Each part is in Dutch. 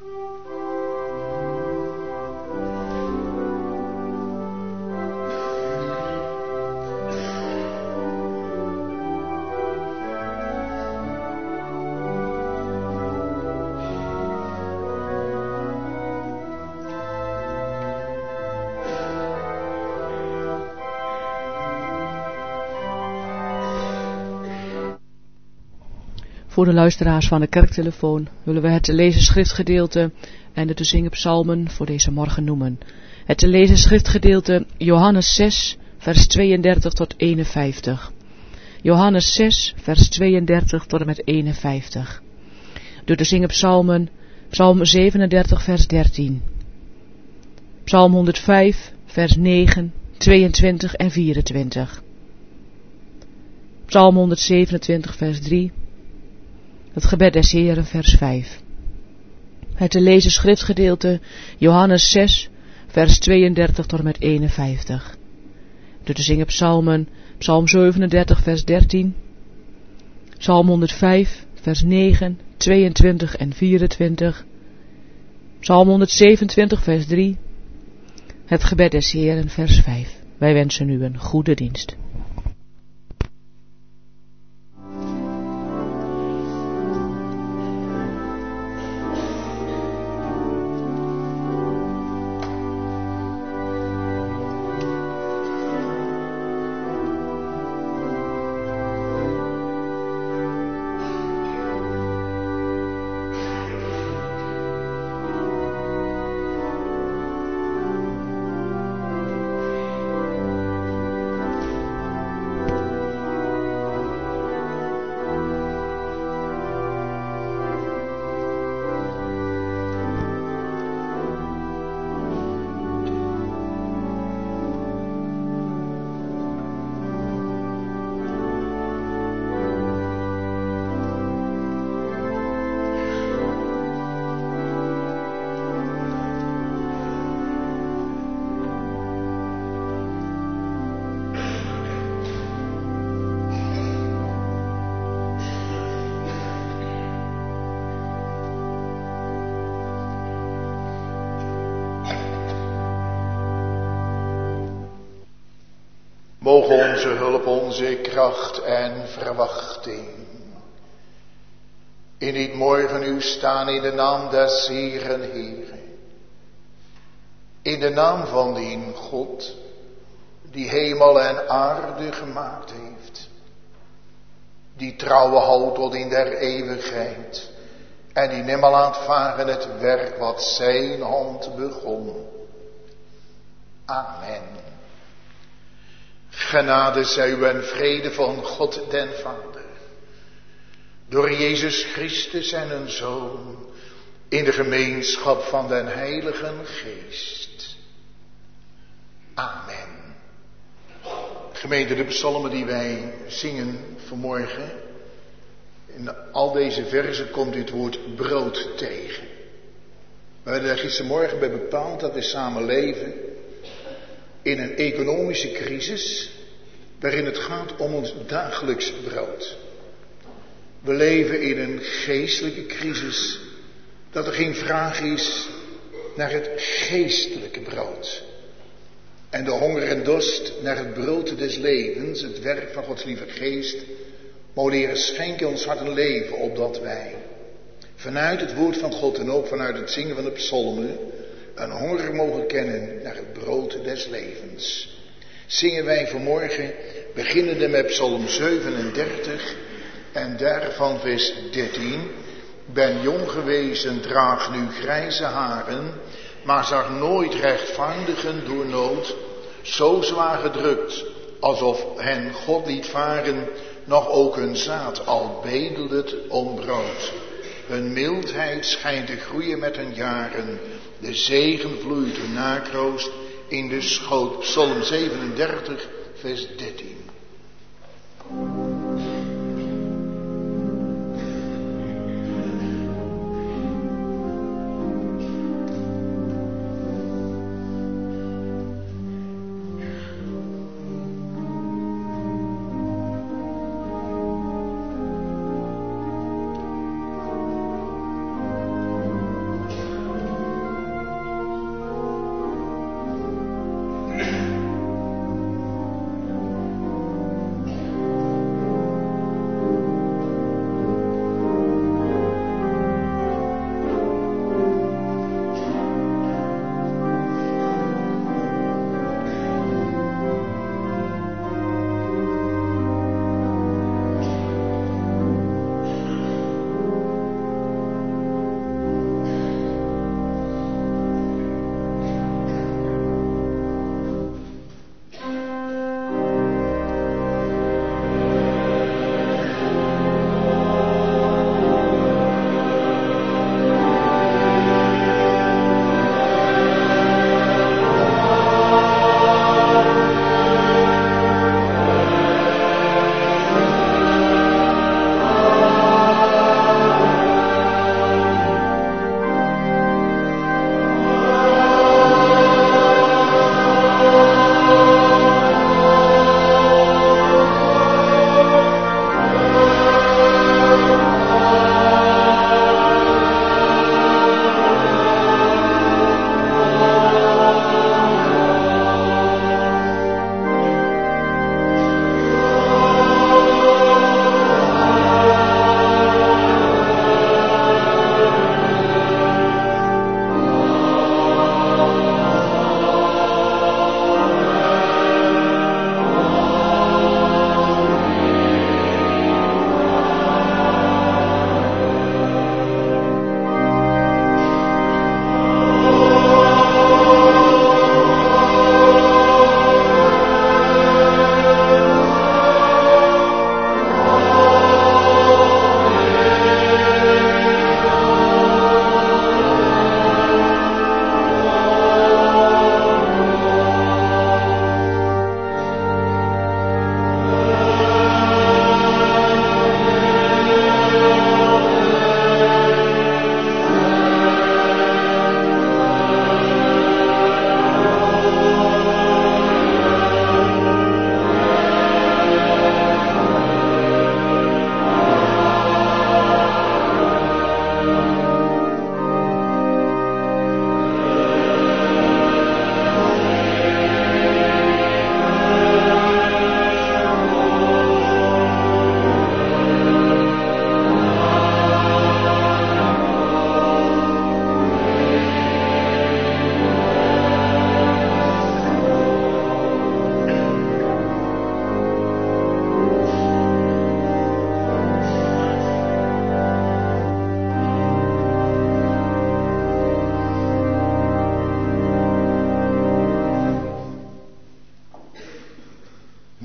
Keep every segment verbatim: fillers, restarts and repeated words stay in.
Voor de luisteraars van de kerktelefoon willen we het te lezen schriftgedeelte en de te zingen psalmen voor deze morgen noemen. Het te lezen schriftgedeelte Johannes zes, vers tweeëndertig tot eenenvijftig. Johannes zes, vers tweeëndertig tot en met eenenvijftig. De te zingen psalmen, psalm zevenendertig, vers dertien. Psalm honderdvijf, vers negen, tweeëntwintig en vierentwintig. Psalm honderdzevenentwintig, vers drie. Het gebed des Heeren, vers vijf. Het te lezen schriftgedeelte Johannes zes, vers tweeëndertig tot en met eenenvijftig. De te zingen psalmen, psalm zevenendertig, vers dertien. Psalm honderdvijf, vers negen, tweeëntwintig en vierentwintig. Psalm honderdzevenentwintig, vers drie. Het gebed des Heeren, vers vijf. Wij wensen u een goede dienst. Mogen onze hulp, onze kracht en verwachting in dit morgen u staan in de naam des Heeren Heere. In de naam van die God die hemel en aarde gemaakt heeft. Die trouwe houdt tot in der eeuwigheid. En die nimmer laat varen het werk wat zijn hand begon. Amen. Genade zij u en vrede van God den Vader, door Jezus Christus en hun Zoon, in de gemeenschap van den Heiligen Geest. Amen. Gemeente, de psalmen die wij zingen vanmorgen, in al deze verzen komt u het woord brood tegen. We hebben er gistermorgen bij bepaald dat we samen leven in een economische crisis, waarin het gaat om ons dagelijks brood. We leven in een geestelijke crisis, dat er geen vraag is naar het geestelijke brood. En de honger en dorst naar het brood des levens, het werk van Gods lieve geest, mogen leren schenken ons hart en leven, opdat wij vanuit het woord van God en ook vanuit het zingen van de psalmen een honger mogen kennen naar het brood des levens. Zingen wij vanmorgen, beginnende met psalm zevenendertig en daarvan vers dertien. Ben jong geweest en draag nu grijze haren, maar zag nooit rechtvaardigen door nood, zo zwaar gedrukt, alsof hen God liet varen, nog ook hun zaad al bedelde het om brood. Hun mildheid schijnt te groeien met hun jaren, de zegen vloeit hun nakroost in de schoot. Psalm zevenendertig, vers dertien.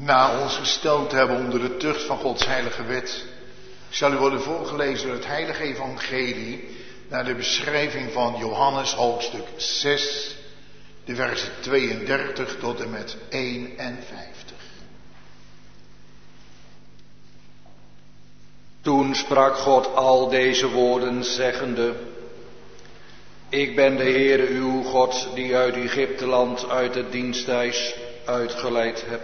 na ons gesteld hebben onder de tucht van Gods heilige wet, zal u worden voorgelezen door het heilige evangelie naar de beschrijving van Johannes hoofdstuk zes, de versen tweeëndertig tot en met eenenvijftig. Toen sprak God al deze woorden zeggende: Ik ben de Heere uw God, die uit Egypteland uit het diensthuis uitgeleid heb.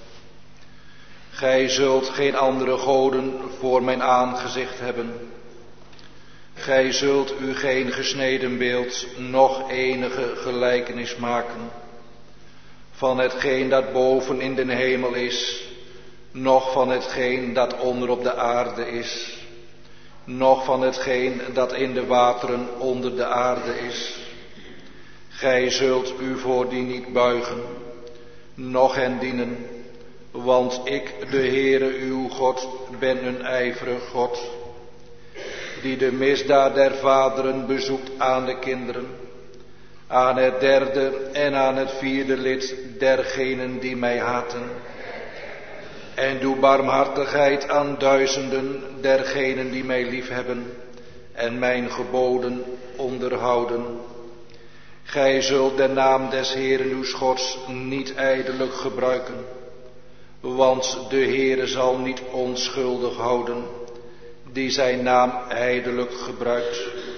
Gij zult geen andere goden voor mijn aangezicht hebben. Gij zult u geen gesneden beeld, noch enige gelijkenis maken van hetgeen dat boven in den hemel is, noch van hetgeen dat onder op de aarde is, noch van hetgeen dat in de wateren onder de aarde is. Gij zult u voor die niet buigen, noch hen dienen, want ik, de Heere uw God, ben een ijverig God, die de misdaad der vaderen bezoekt aan de kinderen, aan het derde en aan het vierde lid dergenen die mij haten. En doe barmhartigheid aan duizenden dergenen die mij liefhebben en mijn geboden onderhouden. Gij zult de naam des Heeren uws Gods niet ijdelijk gebruiken, want de Heere zal niet onschuldig houden die zijn naam ijdelijk gebruikt.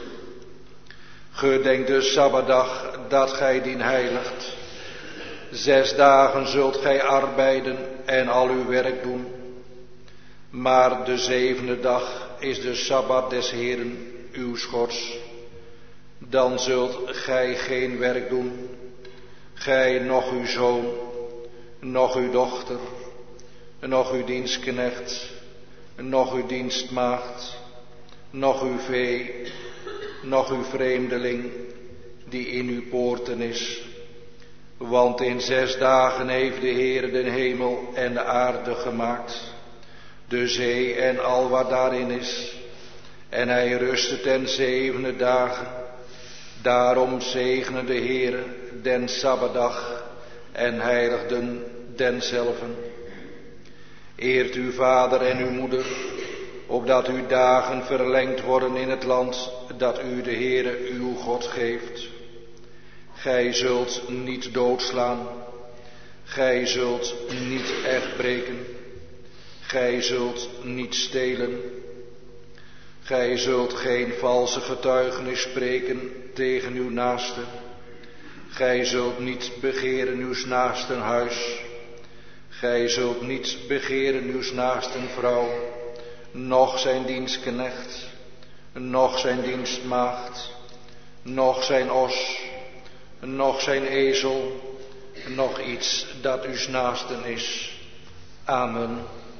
Gedenk de Sabbatdag dat gij dien heiligt. Zes dagen zult gij arbeiden en al uw werk doen. Maar de zevende dag is de Sabbat des Heeren uws Gods. Dan zult gij geen werk doen, gij noch uw zoon, noch uw dochter, noch uw dienstknecht, noch uw dienstmaagd, noch uw vee, noch uw vreemdeling die in uw poorten is. Want in zes dagen heeft de Heer de hemel en de aarde gemaakt, de zee en al wat daarin is. En hij rustte ten zevende dagen. Daarom zegene de Heer den Sabbatdag en heiligden denzelven. Eert uw vader en uw moeder, opdat uw dagen verlengd worden in het land dat u de Heere uw God geeft. Gij zult niet doodslaan, gij zult niet echt breken, gij zult niet stelen, gij zult geen valse getuigenis spreken tegen uw naaste, gij zult niet begeren uws naasten huis, gij zult niet begeren uws naasten vrouw, noch zijn dienstknecht, noch zijn dienstmaagd, noch zijn os, noch zijn ezel, noch iets dat uws naasten is. Amen.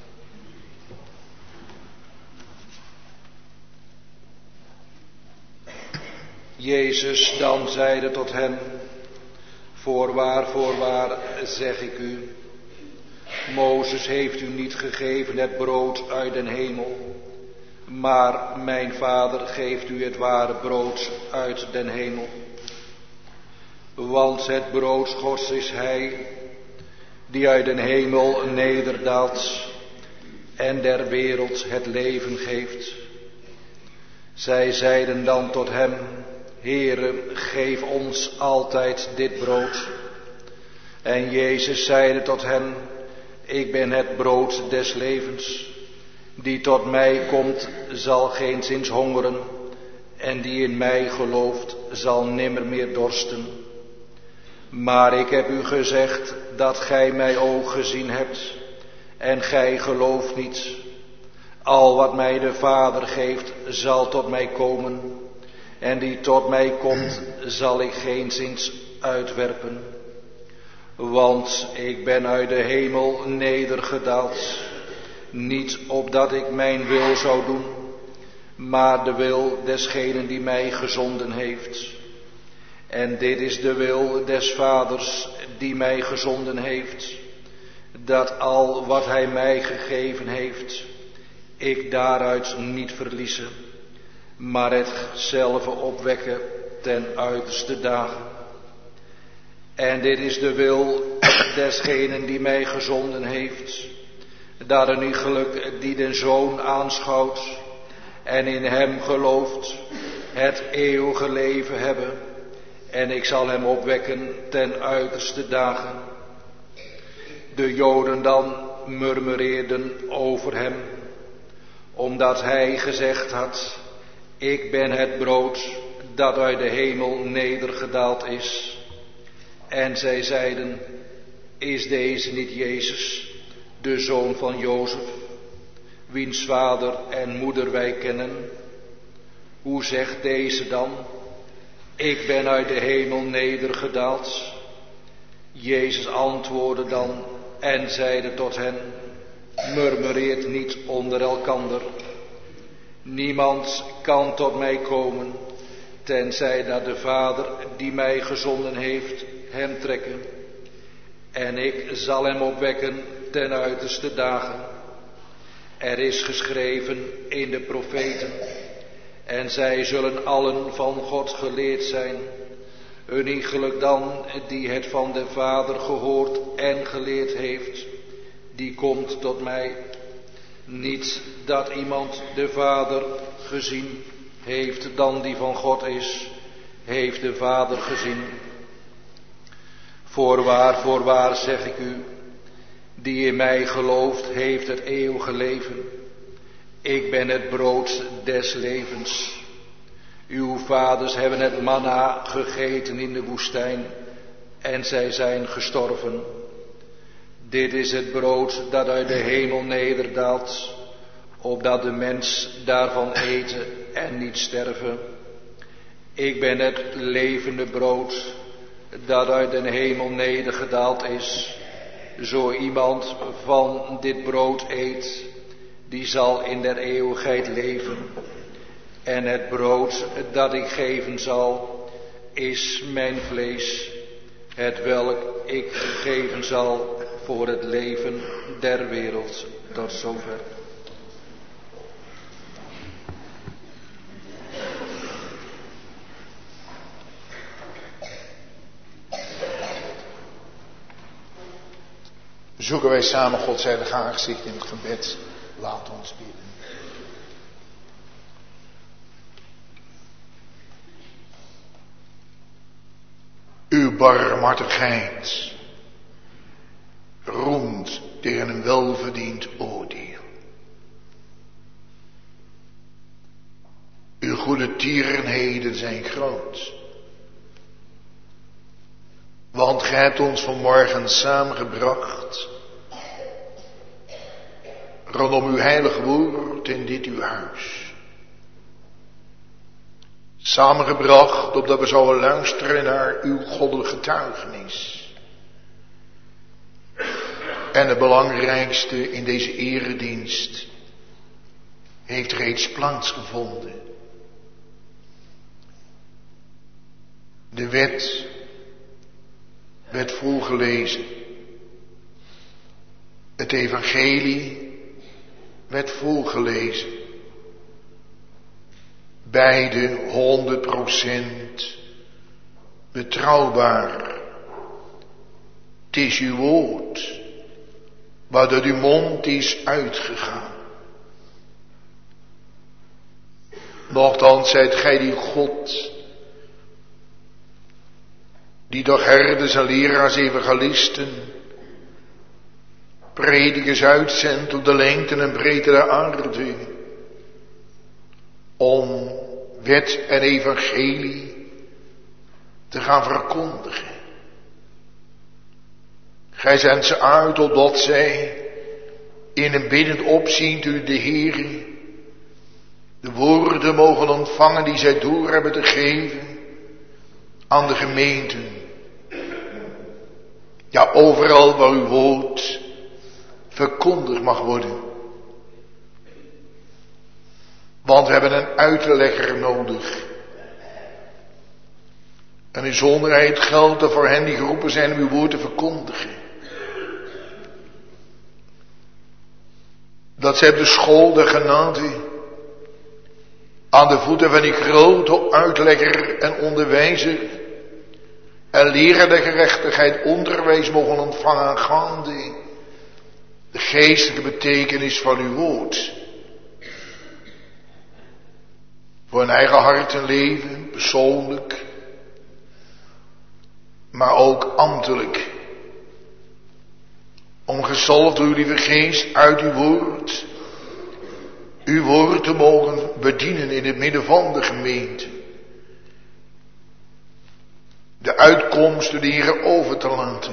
Jezus dan zeide tot hen: Voorwaar, voorwaar, zeg ik u, Mozes heeft u niet gegeven het brood uit den hemel, maar mijn Vader geeft u het ware brood uit den hemel. Want het brood Gods is Hij, die uit den hemel nederdaalt en der wereld het leven geeft. Zij zeiden dan tot hem: Heere, geef ons altijd dit brood. En Jezus zeide tot hen: Ik ben het brood des levens. Die tot mij komt, zal geenszins hongeren, en die in mij gelooft, zal nimmer meer dorsten. Maar ik heb u gezegd dat gij mij ook gezien hebt, en gij gelooft niet. Al wat mij de Vader geeft, zal tot mij komen, en die tot mij komt, zal ik geenszins uitwerpen. Want ik ben uit de hemel nedergedaald, niet opdat ik mijn wil zou doen, maar de wil desgenen die mij gezonden heeft. En dit is de wil des Vaders die mij gezonden heeft, dat al wat hij mij gegeven heeft, ik daaruit niet verliezen, maar hetzelfde opwekken ten uiterste dagen. En dit is de wil desgenen die mij gezonden heeft, dat een iegelijk die den Zoon aanschouwt en in hem gelooft, het eeuwige leven hebben, en ik zal hem opwekken ten uiterste dagen. De Joden dan murmureerden over hem, omdat hij gezegd had, ik ben het brood dat uit de hemel nedergedaald is. En zij zeiden, is deze niet Jezus, de zoon van Jozef, wiens vader en moeder wij kennen? Hoe zegt deze dan, ik ben uit de hemel nedergedaald? Jezus antwoordde dan en zeide tot hen, murmureert niet onder elkander. Niemand kan tot mij komen, tenzij dat de Vader die mij gezonden heeft hem trekken. En ik zal hem opwekken ten uiterste dagen. Er is geschreven in de profeten, en zij zullen allen van God geleerd zijn. Uniegelijk dan die het van de Vader gehoord en geleerd heeft, die komt tot mij. Niet dat iemand de Vader gezien heeft dan die van God is, heeft de Vader gezien. Voorwaar, voorwaar zeg ik u, die in mij gelooft, heeft het eeuwige leven. Ik ben het brood des levens. Uw vaders hebben het manna gegeten in de woestijn en zij zijn gestorven. Dit is het brood dat uit de hemel nederdaalt, opdat de mens daarvan eten en niet sterven. Ik ben het levende brood dat uit de hemel nedergedaald is. Zo iemand van dit brood eet, die zal in der eeuwigheid leven. En het brood dat ik geven zal, is mijn vlees, het welk ik geven zal voor het leven der wereld. Tot zover. Zoeken wij samen Gods heilige aangezicht in het gebed. Laat ons bidden. Uw barmhartigheid roemt tegen een welverdiend oordeel. Uw goede tierenheden zijn groot. Want gij hebt ons vanmorgen samengebracht rondom uw heilig woord in dit uw huis. Samengebracht opdat we zouden luisteren naar uw goddelijke getuigenis. En het belangrijkste in deze eredienst heeft reeds plaatsgevonden. De wet werd voorgelezen. Het evangelie werd voorgelezen. Beide honderd procent betrouwbaar. Het is uw woord, wat uit uw mond is uitgegaan. Nochtans zijt gij die God, die door herders en leraars, evangelisten, predikers uitzendt op de lengte en breedte der aarde, om wet en evangelie te gaan verkondigen. Gij zendt ze uit opdat zij in een biddend opzien u de Heere de woorden mogen ontvangen die zij door hebben te geven aan de gemeenten. Ja, overal waar uw woord verkondigd mag worden. Want we hebben een uitlegger nodig. En in zonderheid geldt er voor hen die geroepen zijn om uw woord te verkondigen. Dat zij op de school der genade aan de voeten van die grote uitlegger en onderwijzer en leren de gerechtigheid onderwijs mogen ontvangen gaande de geestelijke betekenis van uw woord. Voor een eigen hart en leven, persoonlijk, maar ook ambtelijk. Om gezalfd door uw lieve geest uit uw woord, uw woord te mogen bedienen in het midden van de gemeente. De uitkomsten de Heer over te laten.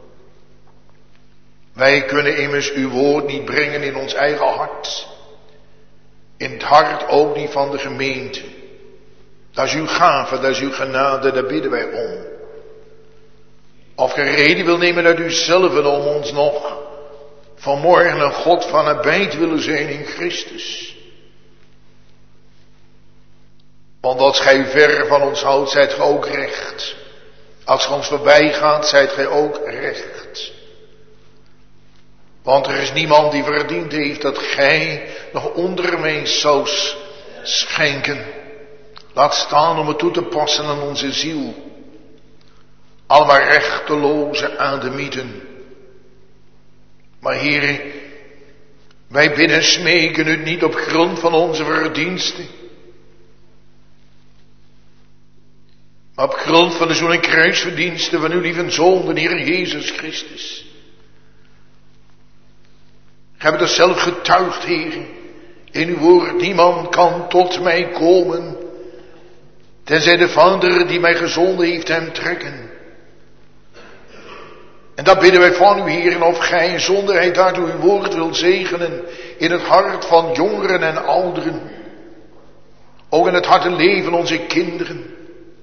Wij kunnen immers uw woord niet brengen in ons eigen hart. In het hart ook niet van de gemeente. Dat is uw gave, dat is uw genade, daar bidden wij om. Of ge reden wil nemen uit uzelf en om ons nog vanmorgen een God van nabij te willen zijn in Christus. Want als gij ver van ons houdt, zijt gij ook recht. Als gij ons voorbij gaat, zijt gij ook recht. Want er is niemand die verdiend heeft dat gij nog onderwijs zou schenken. Laat staan om het toe te passen aan onze ziel. Allemaal rechteloze ademieten. Maar Heere, wij bidden smeken het niet op grond van onze verdiensten. Maar op grond van de zoon en kruisverdiensten van uw lieve Zoon, de Heer Jezus Christus. Gij hebt het zelf getuigd, Heer, in uw woord. Niemand kan tot mij komen, tenzij de Vader die mij gezonden heeft hem trekken. En dat bidden wij van u, Heer, of gij zonder hij daardoor uw woord wilt zegenen in het hart van jongeren en ouderen. Ook in het hart en leven onze kinderen.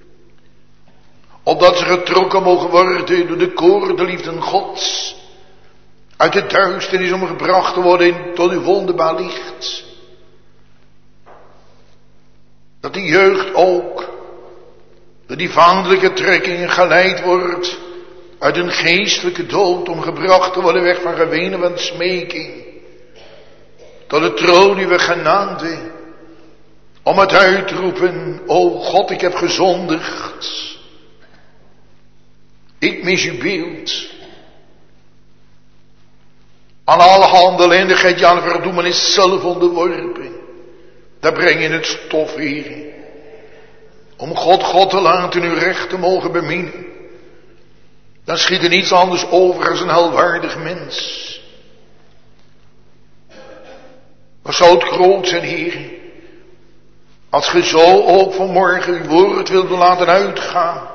Opdat ze getrokken mogen worden door de koordenliefde Gods. Uit de duisternis om gebracht te worden in, tot uw wonderbaar licht. Dat die jeugd ook door die vaderlijke trekkingen geleid wordt uit een geestelijke dood om gebracht te worden weg van gewenen van smeking. Tot de troon uw genade. Om het uitroepen, o God, ik heb gezondigd. Ik mis uw beeld. Aan alle handelendigheid, ja, aan verdoemenis zelf onderworpen. Daar breng je het stof, Heer. Om God, God te laten uw recht te mogen beminnen. Dan schiet er niets anders over als een helwaardig mens. Wat zou het groot zijn, Heer, als ge zo ook vanmorgen uw woord wilt laten uitgaan.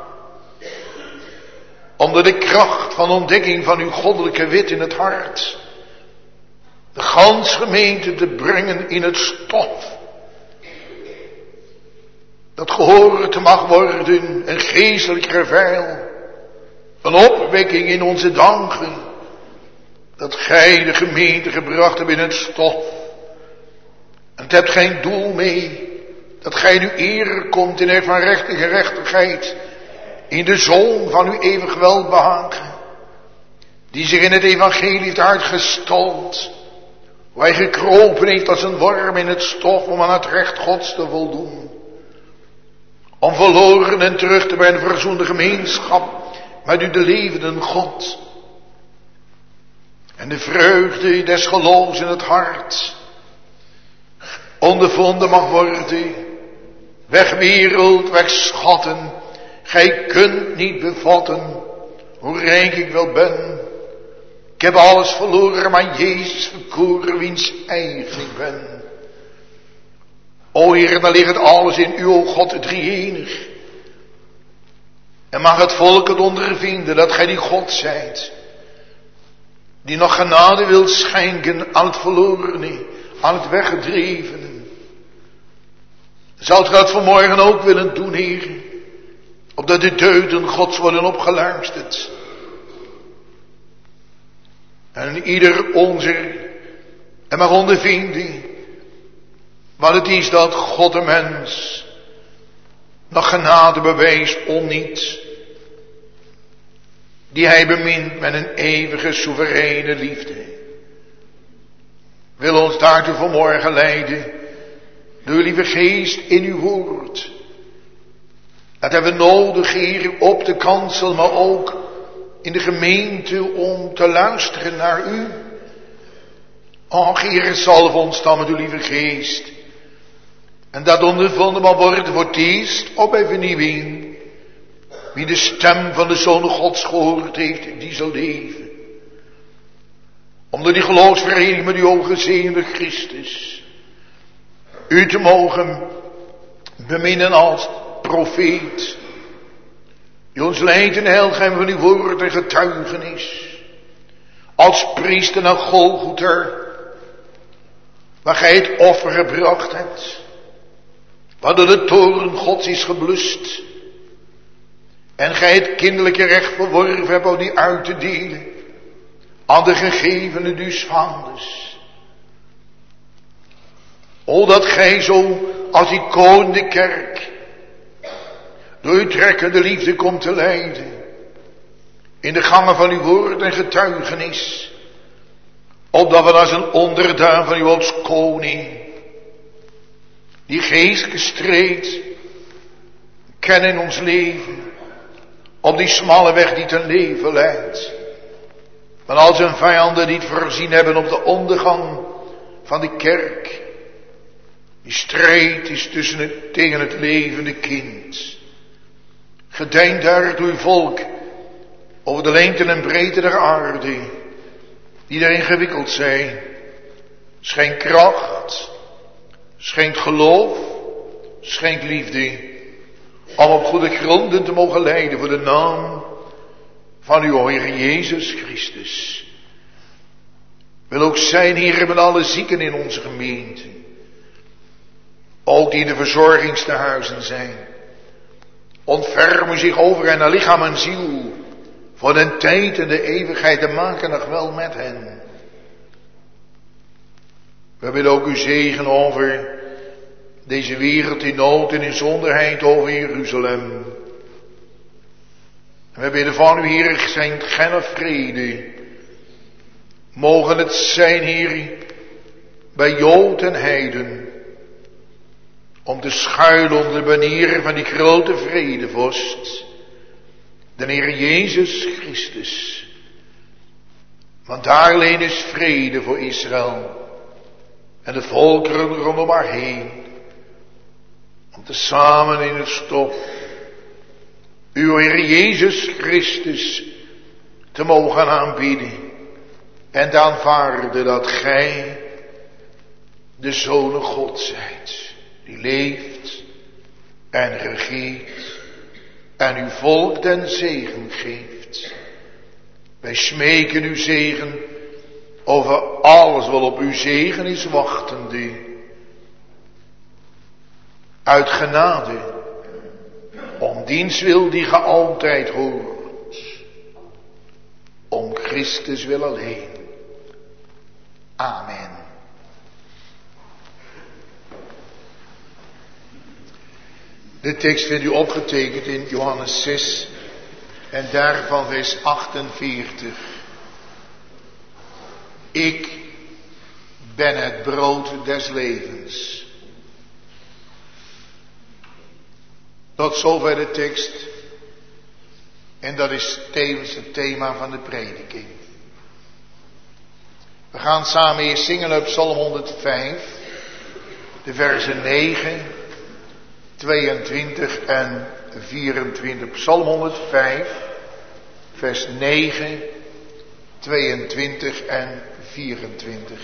Onder de kracht van ontdekking van uw goddelijke wet in het hart. De gans gemeente te brengen in het stof. Dat gehoord mag worden, een geestelijk reveil. Een opwekking in onze dagen. Dat gij de gemeente gebracht hebt in het stof. En het hebt geen doel mee. Dat gij nu eer komt in een van recht en gerechtigheid. In de Zoon van uw eeuwig welbehagen. Die zich in het evangelie heeft uitgestald. Waar hij gekropen heeft als een worm in het stof om aan het recht Gods te voldoen. Om verloren en terug te brengen verzoende gemeenschap met u de levende God. En de vreugde des geloofs in het hart ondervonden mag worden. Weg wereld, weg schatten. Gij kunt niet bevatten hoe rijk ik wel ben. Ik heb alles verloren, maar Jezus verkoren, wiens eigen ik ben. O Heer, dan ligt het alles in u, o God, drie-enig. En mag het volk het ondervinden dat gij die God zijt. Die nog genade wilt schenken aan het verlorene, aan het weggedrevene. Zou u dat vanmorgen ook willen doen, Heer? Opdat de deuden Gods worden opgeluisterd. En ieder onze en mag ondervinden wat het is dat God de mens nog genade bewijst onniet. Die hij bemint met een eeuwige soevereine liefde. Wil ons daartoe vanmorgen leiden. Door uw lieve geest in uw woord. Dat hebben we nodig hier op de kansel, maar ook in de gemeente om te luisteren naar u. Och, Heer, zalf ons dan met uw lieve geest. En dat ondervonden mag worden voor het eerst op bij vernieuwing. Wie de stem van de Zoon Gods gehoord heeft, die zal leven. Om door die geloofsvereniging met uw ongezeende Christus u te mogen beminnen als profeet. Die ons leidt in heilgeheim van uw woord en getuigenis. Als priester naar Golgotha, waar gij het offer gebracht hebt. Waardoor de toorn Gods is geblust. En gij het kinderlijke recht verworven hebt om die uit te delen. Aan de gegevenen dus vaders. O, dat gij zo als icoon de kerk door uw trekkende liefde komt te leiden. In de gangen van uw woord en getuigenis. Opdat we als een onderdaan van u als koning. Die geest gestreed kennen in ons leven. Op die smalle weg die ten leven leidt. Maar als een vijanden niet voorzien hebben op de ondergang van de kerk. Die strijd is tussen het, tegen het levende kind. Gedenk daar uw volk over de lengte en breedte der aarde. Die daarin gewikkeld zijn. Schenk kracht. Schenk geloof. Schenk liefde. Om op goede gronden te mogen leiden voor de naam van uw Heer Jezus Christus. Wil ook zijn, Heer, met alle zieken in onze gemeente. Ook die in de verzorgingstehuizen zijn. Ontfermen zich over hen naar lichaam en ziel. Voor de tijd en de eeuwigheid te maken nog wel met hen. We willen ook u zegen over deze wereld in nood en in zonderheid over Jeruzalem. En we bidden van u, Heer, zijn genne vrede. Mogen het zijn, Heer, bij Jood en Heiden. Om te schuilen onder de banier van die grote vredevorst. De Heer Jezus Christus. Want daar alleen is vrede voor Israël. En de volkeren rondom haar heen. Om te samen in het stof. Uw Heer Jezus Christus te mogen aanbieden. En te aanvaarden dat gij de Zoon God zijt. Die leeft en regeert. En uw volk den zegen geeft. Wij smeken uw zegen over alles wat op uw zegen is wachtende. Uit genade, om diens wil die ge altijd hoort. Om Christus wil alleen. Amen. De tekst vindt u opgetekend in Johannes zes en daarvan vers achtenveertig. Ik ben het brood des levens. Tot zover de tekst. En dat is tevens het thema van de prediking. We gaan samen eerst zingen op Psalm honderdvijf. De versen negen, tweeëntwintig en vierentwintig. Psalm honderdvijf, vers negen, tweeëntwintig en vierentwintig.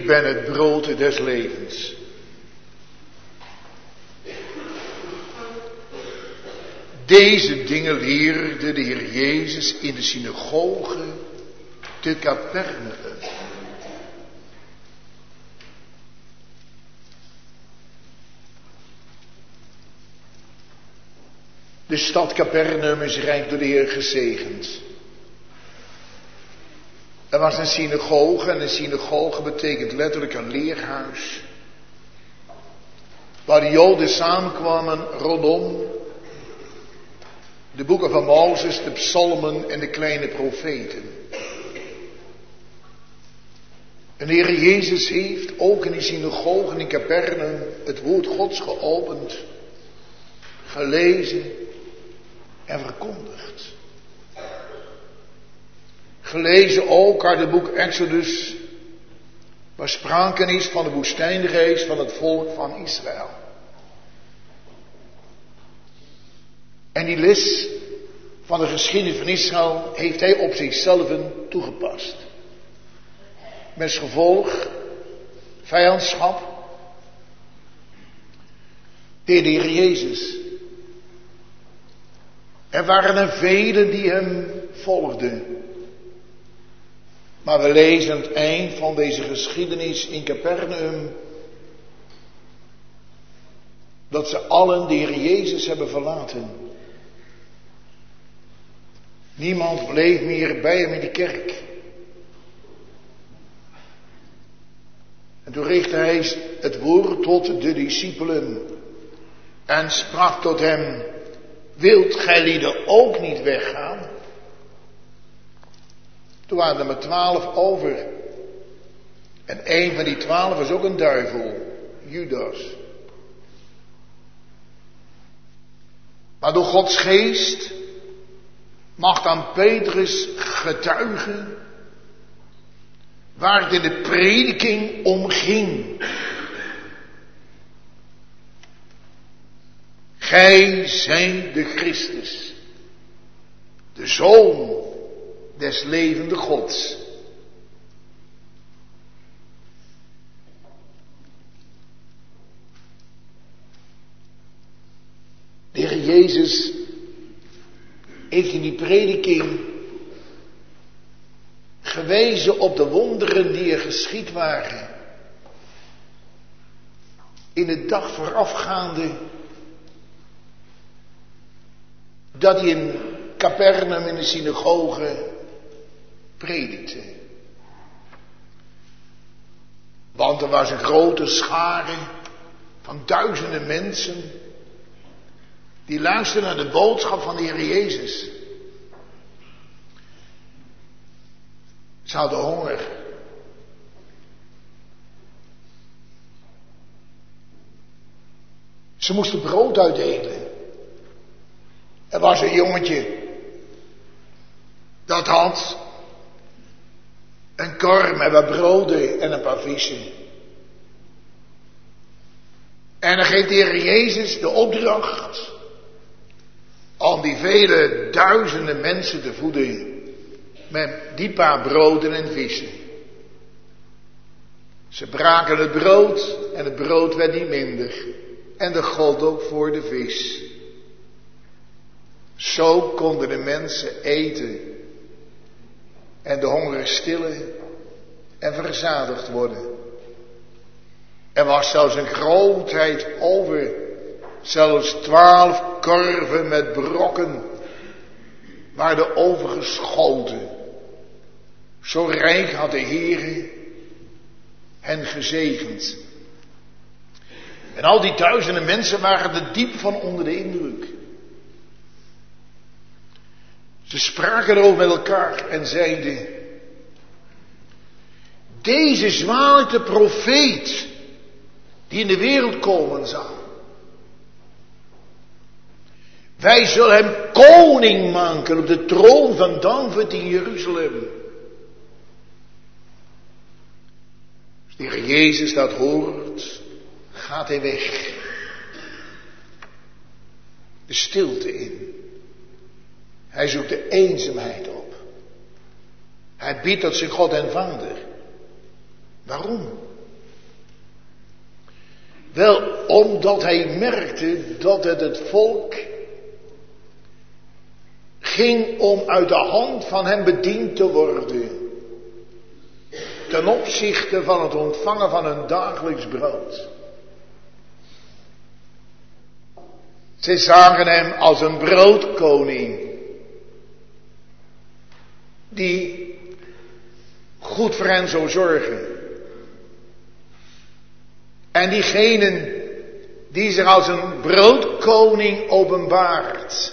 ben het brood des levens. Deze dingen leerde de Heer Jezus in de synagoge te Capernaum. De stad Capernaum is rijk door de Heer gezegend. Er was een synagoge en een synagoge betekent letterlijk een leerhuis. Waar de Joden samenkwamen rondom de boeken van Mozes, de psalmen en de kleine profeten. En de Heer Jezus heeft ook in die synagoge in Capernaum het woord Gods geopend, gelezen en verkondigd. Gelezen ook uit het boek Exodus, waar sprake is van de woestijnreis van het volk van Israël. En die les van de geschiedenis van Israël heeft hij op zichzelf toegepast. Met gevolg, vijandschap, tegen de Heer Jezus. Er waren er velen die hem volgden. Maar we lezen aan het eind van deze geschiedenis in Capernaum dat ze allen de Heer Jezus hebben verlaten. Niemand bleef meer bij hem in de kerk. En toen richtte hij het woord tot de discipelen en sprak tot hem: wilt gij lieden ook niet weggaan? Toen waren er maar twaalf over. En een van die twaalf was ook een duivel, Judas. Maar door Gods geest mag dan Petrus getuigen waar het in de prediking om ging. Gij zijt de Christus, de Zoon des levende Gods. De Heer Jezus heeft in die prediking gewezen op de wonderen die er geschied waren in de dag voorafgaande dat hij in Capernaum in de synagoge predikte. Want er was een grote schare van duizenden mensen die luisterden naar de boodschap van de Heer Jezus. Ze hadden honger. Ze moesten brood uitdelen. Er was een jongetje dat had een kar met wat broden en een paar vissen. En dan geeft de Heer Jezus de opdracht om die vele duizenden mensen te voeden met die paar broden en vissen. Ze braken het brood en het brood werd niet minder. En de gold ook voor de vis. Zo konden de mensen eten en de honger stillen en verzadigd worden. Er was zelfs een grootheid over, zelfs twaalf korven met brokken waren overgeschoten. Zo rijk had de Heere hen gezegend. En al die duizenden mensen waren er diep van onder de indruk. Ze spraken erover met elkaar en zeiden: deze zwaarte profeet die in de wereld komen zal, wij zullen hem koning maken op de troon van David in Jeruzalem. Als de Heer Jezus dat hoort, gaat hij weg. De stilte in. Hij zoekt de eenzaamheid op. Hij biedt tot zijn God en Vader. Waarom? Wel, omdat hij merkte dat het het volk ging om uit de hand van hem bediend te worden. Ten opzichte van het ontvangen van hun dagelijks brood. Zij zagen hem als een broodkoning. Die goed voor hen zou zorgen. En diegenen die zich als een broodkoning openbaart.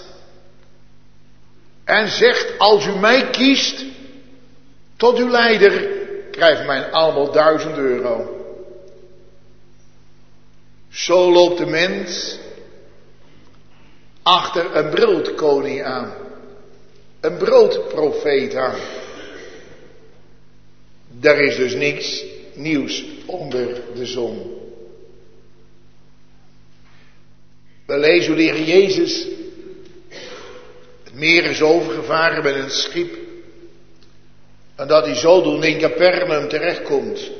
En zegt, als u mij kiest tot uw leider, krijgt mij allemaal duizend euro. Zo loopt de mens achter een broodkoning aan. Een broodprofeet aan. Daar is dus niks nieuws onder de zon. We lezen hoe de Heer Jezus het meer is overgevaren met een schip. En dat hij zodoende in Capernaum terechtkomt.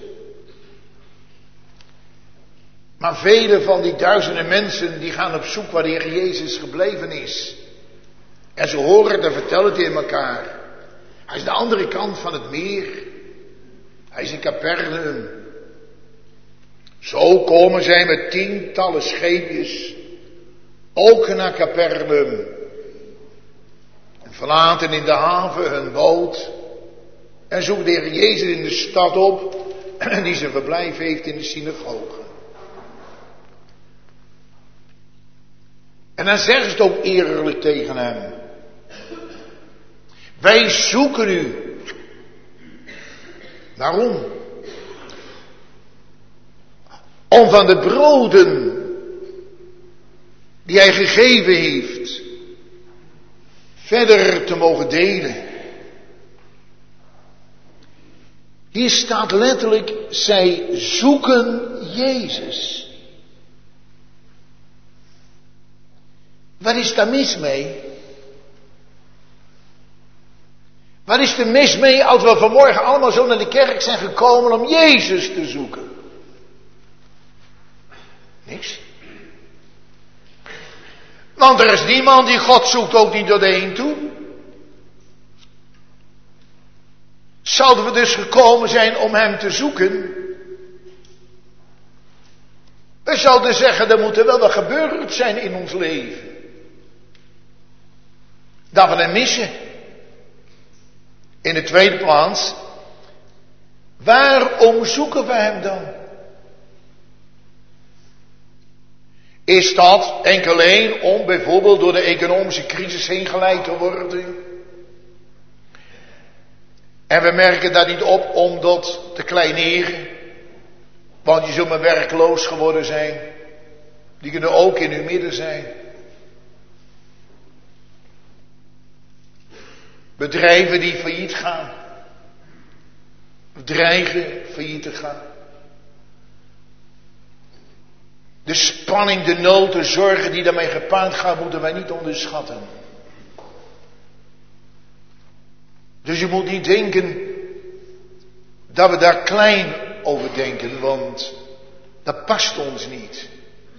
Maar vele van die duizenden mensen die gaan op zoek waar de Heer Jezus gebleven is. En ze horen het en vertellen het in elkaar. Hij is de andere kant van het meer. Hij is in Capernaum. Zo komen zij met tientallen scheepjes. Ook naar Capernaum. En verlaten in de haven hun boot. En zoeken de Heer Jezus in de stad op. Die zijn verblijf heeft in de synagoge. En dan zeggen ze het ook eerlijk tegen hem. Wij zoeken u. Waarom? Om van de broden die hij gegeven heeft, verder te mogen delen. Hier staat letterlijk, zij zoeken Jezus. Wat is daar mis mee? Wat is er mis mee als we vanmorgen allemaal zo naar de kerk zijn gekomen om Jezus te zoeken? Niks. Want er is niemand die God zoekt, ook niet door de heen toe. Zouden we dus gekomen zijn om hem te zoeken? We zouden zeggen, er moet er wel wat gebeurd zijn in ons leven. Dat we hem missen. In de tweede plaats, waarom zoeken we hem dan? Is dat enkel alleen om bijvoorbeeld door de economische crisis heen geleid te worden? En we merken dat niet op om dat te kleineren. Want je zult maar werkloos geworden zijn. Die kunnen ook in uw midden zijn. Bedrijven die failliet gaan. Dreigen failliet te gaan. De spanning, de nood, de zorgen die daarmee gepaard gaan, moeten wij niet onderschatten. Dus je moet niet denken dat we daar klein over denken, want dat past ons niet.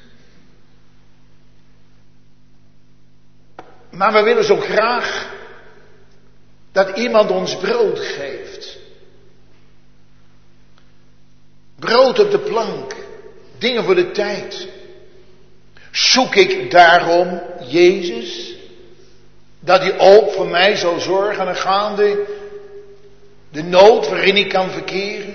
Maar we willen zo graag dat iemand ons brood geeft. Brood op de plank. Dingen voor de tijd. Zoek ik daarom Jezus? Dat hij ook voor mij zal zorgen en gaande de nood waarin ik kan verkeren?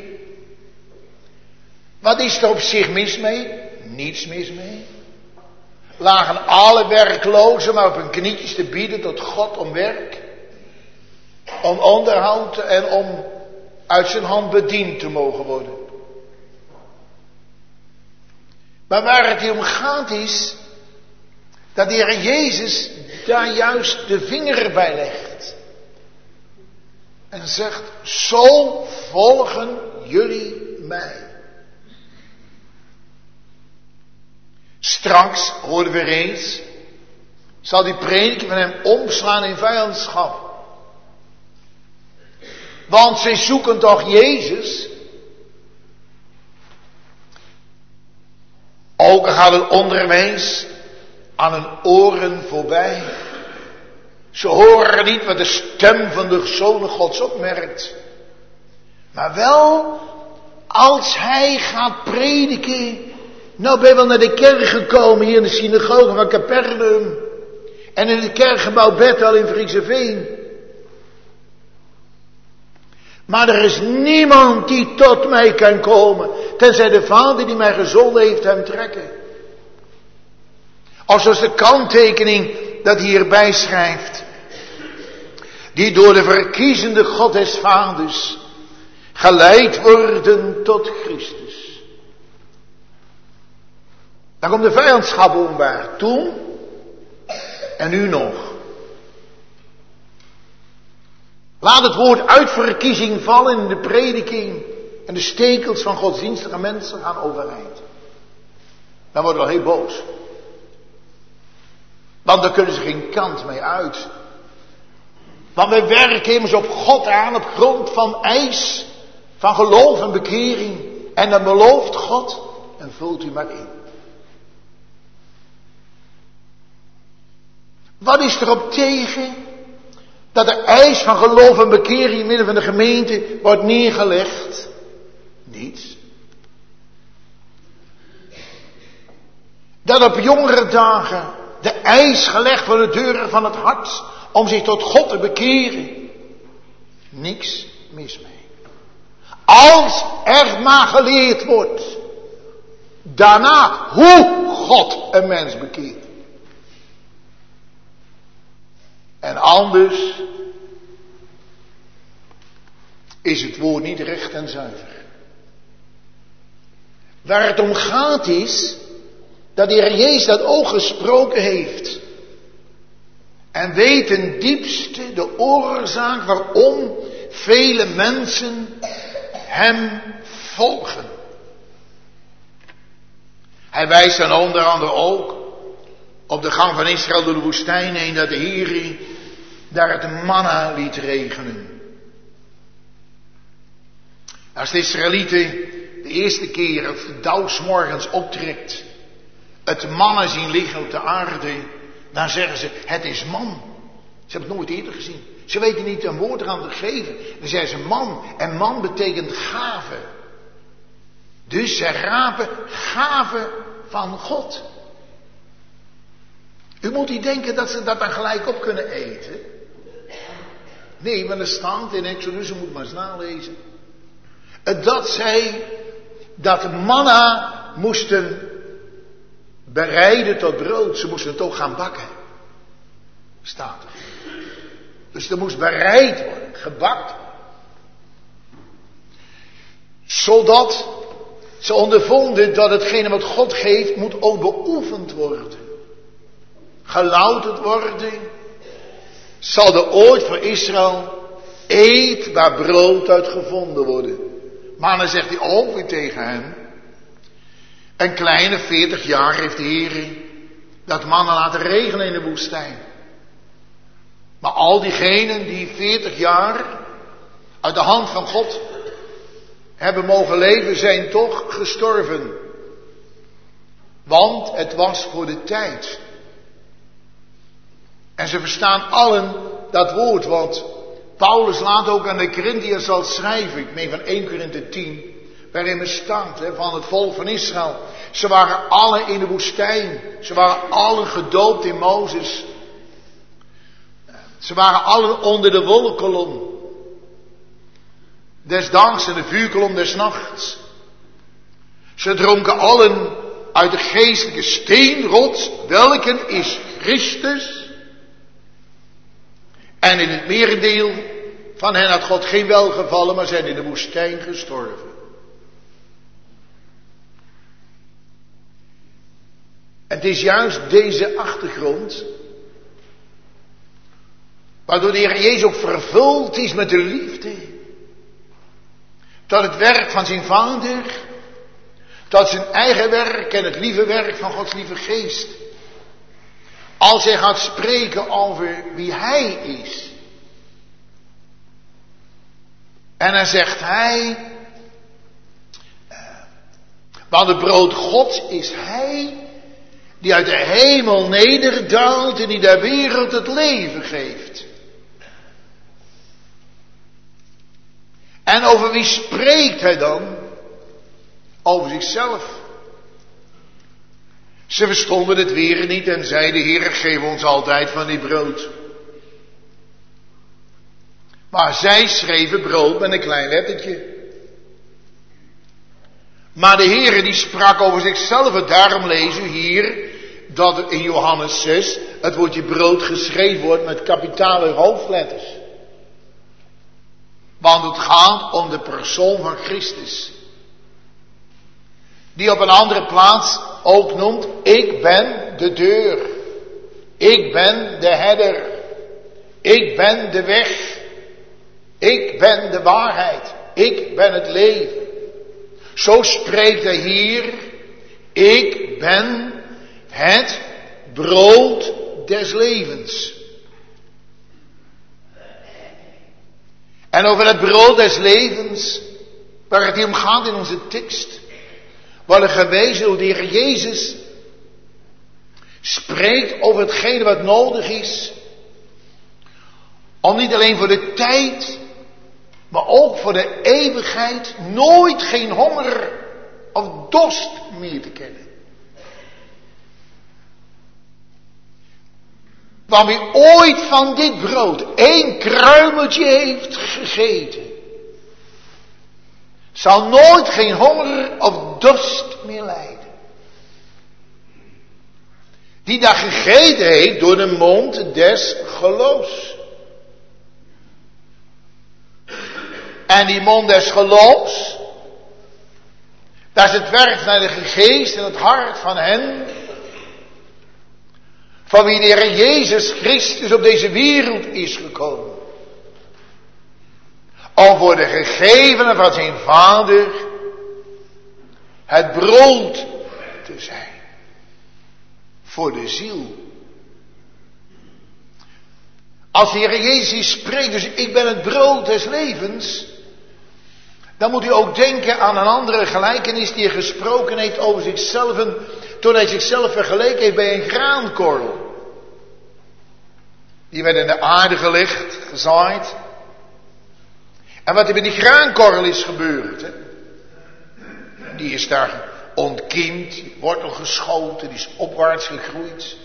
Wat is er op zich mis mee? Niets mis mee. Lagen alle werklozen maar op hun knietjes te bieden tot God om werk. Om onderhoud en om uit zijn hand bediend te mogen worden. Maar waar het hier om gaat is, dat de Heer Jezus daar juist de vinger bij legt. En zegt, zo volgen jullie mij. Straks, hoorden we reeds, zal die prediking van hem omslaan in vijandschap. Want zij zoeken toch Jezus Ook gaat het onderwijs aan hun oren voorbij. Ze horen niet wat de stem van de Zoon Gods opmerkt. Maar wel, als hij gaat prediken. Nou ben je wel naar de kerk gekomen hier in de synagoge van Capernaum. En in het kerkgebouw Bethel in Frieseveen. Maar er is niemand die tot mij kan komen. Tenzij de Vader die mij gezonden heeft hem trekken. Of zoals de kanttekening dat hierbij schrijft. Die door de verkiezende God des Vaders geleid worden tot Christus. Dan komt de vijandschap openbaar. Toen en nu nog. Laat het woord uitverkiezing vallen in de prediking. En de stekels van godsdienstige mensen gaan overeind. Dan worden we wel heel boos. Want daar kunnen ze geen kant mee uit. Want wij werken immers op God aan op grond van eis, van geloof en bekering. En dan belooft God en vult u maar in. Wat is erop tegen dat de eis van geloof en bekering in midden van de gemeente wordt neergelegd? Niets. Dat op jongere dagen de eis gelegd voor de deuren van het hart om zich tot God te bekeren. Niks mis mee. Als er maar geleerd wordt daarna hoe God een mens bekeert. En anders is het woord niet recht en zuiver. Waar het om gaat is dat de Heer Jezus dat ook gesproken heeft. En weet ten diepste de oorzaak waarom vele mensen hem volgen. Hij wijst dan onder andere ook op de gang van Israël door de woestijn heen dat de Heer daar het manna liet regenen. Als de Israëlieten de eerste keer of de dauw 's morgens optrekt, het manna zien liggen op de aarde, dan zeggen ze, het is man. Ze hebben het nooit eerder gezien. Ze weten niet een woord eraan te geven. Dan zeggen ze man. En man betekent gave. Dus ze rapen gave van God. U moet niet denken dat ze dat dan gelijk op kunnen eten. Nee, maar er staat in Exodus, u moet maar eens nalezen. Dat zij dat manna moesten bereiden tot brood. Ze moesten het ook gaan bakken. Staat er. Dus er moest bereid worden, gebakt. Zodat ze ondervonden dat hetgene wat God geeft moet ook beoefend worden. Gelouterd worden. Zal er ooit voor Israël eetbaar brood uit gevonden worden. Maar dan zegt hij ook weer tegen hem. Een kleine veertig jaar heeft de Heer dat manna laten regenen in de woestijn. Maar al diegenen die veertig jaar uit de hand van God hebben mogen leven, zijn toch gestorven. Want het was voor de tijd. En ze verstaan allen dat woord, want Paulus laat ook aan de Corinthiërs zal schrijven, ik meen van eerste Korinthe tien, waarin er staat hè, van het volk van Israël. Ze waren allen in de woestijn. Ze waren allen gedoopt in Mozes. Ze waren allen onder de wolkkolom des daags en de vuurkolom des nachts. Ze dronken allen uit de geestelijke steenrots, welke is Christus. En in het merendeel van hen had God geen welgevallen, maar zijn in de woestijn gestorven. Het is juist deze achtergrond waardoor de Heer Jezus ook vervuld is met de liefde. Tot het werk van zijn Vader. Tot zijn eigen werk en het lieve werk van Gods lieve geest. Als hij gaat spreken over wie hij is. En dan zegt hij. Want het brood Gods is Hij die uit de hemel nederdaalt en die der wereld het leven geeft. En over wie spreekt Hij dan? Over zichzelf. Ze verstonden het weer niet en zeiden, Heer, geef ons altijd van die brood. Maar zij schreven brood met een klein lettertje. Maar de Heere die sprak over zichzelf. En daarom lezen we hier dat in Johannes zes het woordje brood geschreven wordt met kapitale hoofdletters. Want het gaat om de persoon van Christus. Die op een andere plaats ook noemt, ik ben de deur. Ik ben de herder. Ik ben de weg. Ik ben de waarheid. Ik ben het leven. Zo spreekt hij hier, ik ben het brood des levens. En over het brood des levens, waar het hier om gaat in onze tekst, worden gewezen hoe de Heer Jezus spreekt over hetgene wat nodig is, om niet alleen voor de tijd, maar ook voor de eeuwigheid nooit geen honger of dorst meer te kennen. Want wie ooit van dit brood één kruimeltje heeft gegeten, zal nooit geen honger of dorst meer lijden. Die dat gegeten heeft door de mond des geloofs. En die mond des geloofs, dat is het werk van de geest en het hart van hen, van wie de Heer Jezus Christus op deze wereld is gekomen. Om voor de gegevenen van zijn Vader het brood te zijn. Voor de ziel. Als de Heer Jezus hier spreekt, dus ik ben het brood des levens, dan moet u ook denken aan een andere gelijkenis die hij gesproken heeft over zichzelf, toen hij zichzelf vergeleken heeft bij een graankorrel. Die werd in de aarde gelegd, gezaaid. En wat er met die graankorrel is gebeurd, hè? Die is daar ontkiemd, die wortel geschoten, die is opwaarts gegroeid.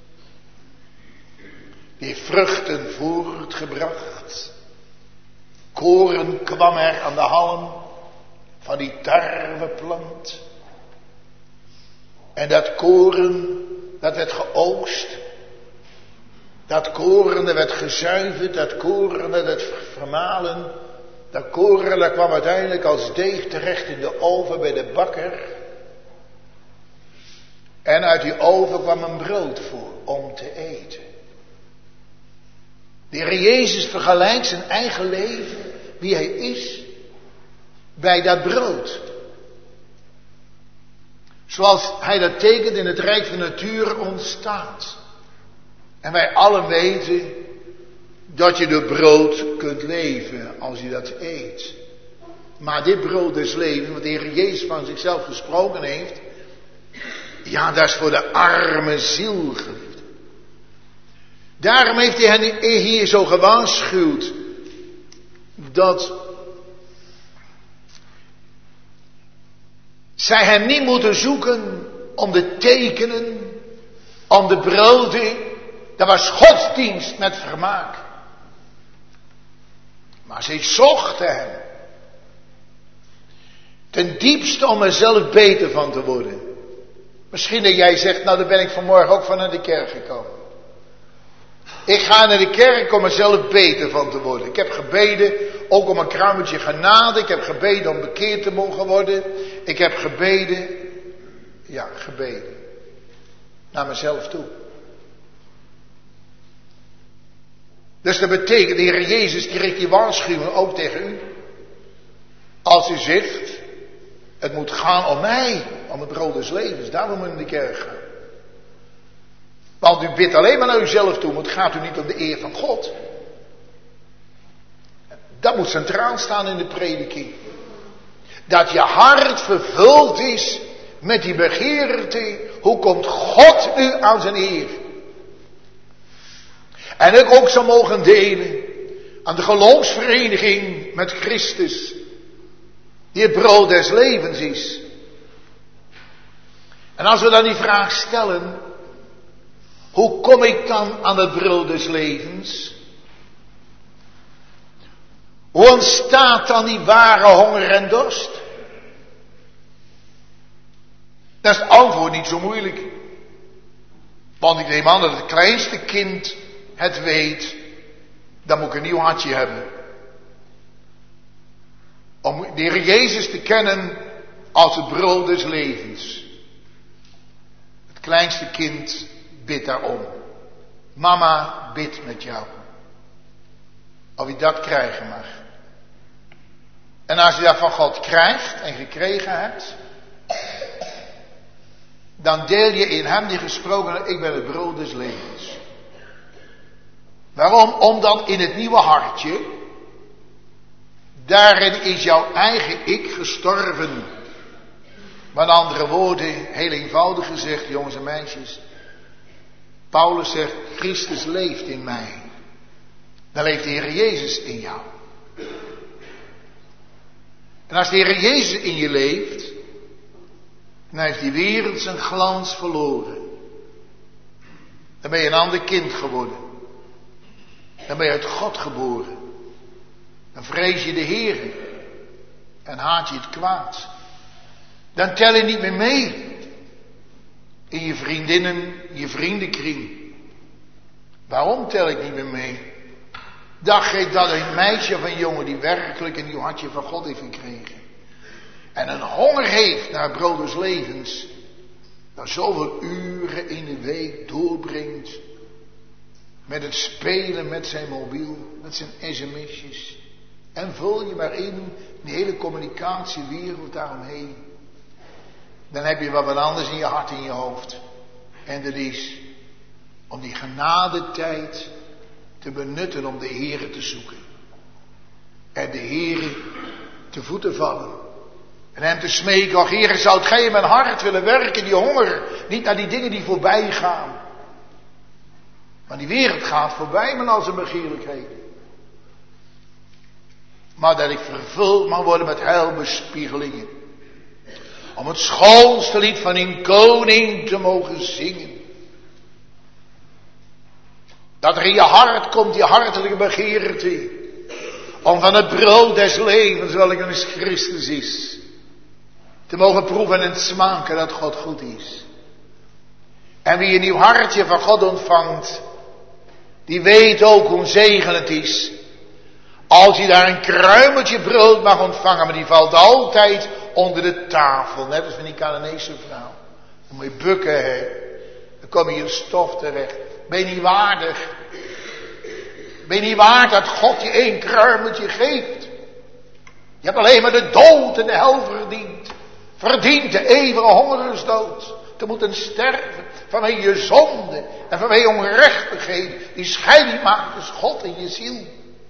Die heeft vruchten voortgebracht. Koren kwam er aan de halm van die tarweplant. En dat koren, dat werd geoogst. Dat koren, dat werd gezuiverd. Dat koren, dat werd vermalen. Dat koren, dat kwam uiteindelijk als deeg terecht in de oven bij de bakker. En uit die oven kwam een brood voor om te eten. De Heer Jezus vergelijkt zijn eigen leven, wie hij is, bij dat brood. Zoals hij dat tekent in het rijk van de natuur ontstaat. En wij allen weten dat je door brood kunt leven als je dat eet. Maar dit brood des levens, wat de Heer Jezus van zichzelf gesproken heeft, ja, dat is voor de arme ziel. Daarom heeft hij hen hier zo gewaarschuwd dat zij hem niet moeten zoeken om de tekenen, om de broden. Dat was godsdienst met vermaak. Maar zij zochten hem. Ten diepste om er zelf beter van te worden. Misschien dat jij zegt, nou daar ben ik vanmorgen ook van naar de kerk gekomen. Ik ga naar de kerk om er zelf beter van te worden. Ik heb gebeden ook om een kruimeltje genade. Ik heb gebeden om bekeerd te mogen worden. Ik heb gebeden, ja gebeden, naar mezelf toe. Dus dat betekent, de Heer Jezus die richt die waarschuwing ook tegen u. Als u zegt, het moet gaan om mij, om het brood des levens, daarom moet u in de kerk gaan. Want u bidt alleen maar naar uzelf toe, maar het gaat u niet om de eer van God. Dat moet centraal staan in de prediking. Dat je hart vervuld is met die begeerte, hoe komt God nu aan zijn eer? En ik ook zou mogen delen aan de geloofsvereniging met Christus, die het brood des levens is. En als we dan die vraag stellen, hoe kom ik dan aan het brood des levens? Hoe ontstaat dan die ware honger en dorst? Dat is het antwoord niet zo moeilijk. Want ik neem aan dat het kleinste kind het weet, dan moet ik een nieuw hartje hebben. Om de Heer Jezus te kennen als het brood des levens. Het kleinste kind bidt daarom. Mama bidt met jou. Of je dat krijgen mag. En als je dat van God krijgt en gekregen hebt, dan deel je in hem die gesproken, ik ben het brood des levens. Waarom? Omdat in het nieuwe hartje, daarin is jouw eigen ik gestorven. Met andere woorden, heel eenvoudig gezegd, jongens en meisjes. Paulus zegt, Christus leeft in mij. Dan leeft de Heer Jezus in jou. En als de Heer Jezus in je leeft, dan heeft die wereld zijn glans verloren. Dan ben je een ander kind geworden. Dan ben je uit God geboren. Dan vrees je de Heer en haat je het kwaad. Dan tel je niet meer mee in je vriendinnen, je vriendenkring. Waarom tel ik niet meer mee? Dacht je dat een meisje of een jongen die werkelijk een nieuw hartje van God heeft gekregen. En een honger heeft naar het brood des levens. Dat zoveel uren in de week doorbrengt. Met het spelen met zijn mobiel, met zijn sms'jes. En vul je maar in de hele communicatiewereld daaromheen. Dan heb je wat wat anders in je hart, in je hoofd. En dat is om die genadetijd te benutten om de Heere te zoeken. En de Heere te voeten vallen. En hem te smeken, och Heere, zou gij in mijn hart willen werken, die honger. Niet naar die dingen die voorbij gaan. Maar die wereld gaat voorbij met al zijn begeerlijkheden. Maar dat ik vervuld mag worden met heilbespiegelingen. Om het schoonste lied van een koning te mogen zingen. Dat er in je hart komt die hartelijke begeerte. Om van het brood des levens, welke is Christus is. Te mogen proeven en smaken dat God goed is. En wie een nieuw hartje van God ontvangt. Die weet ook hoe zegen het is. Als hij daar een kruimeltje brood mag ontvangen. Maar die valt altijd onder de tafel. Net als van die Canaanese vrouw. Dan moet je bukken, hè. Dan kom je in stof terecht. Ben je niet waardig? Ben je niet waard dat God je één kruimeltje geeft? Je hebt alleen maar de dood en de hel verdiend. Verdient de eeuwige hongersdood. Te moeten sterven vanwege je zonde en vanwege je ongerechtigheden. Die scheiding maakt tussen God en je ziel.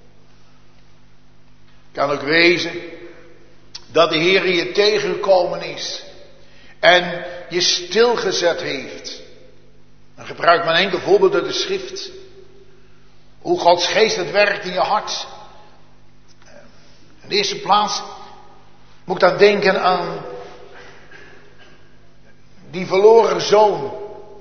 Kan ook wezen dat de Heer je tegengekomen is. En je stilgezet heeft. Dan gebruik maar een enkel voorbeeld uit de schrift. Hoe Gods geest het werkt in je hart. In de eerste plaats moet ik dan denken aan die verloren zoon.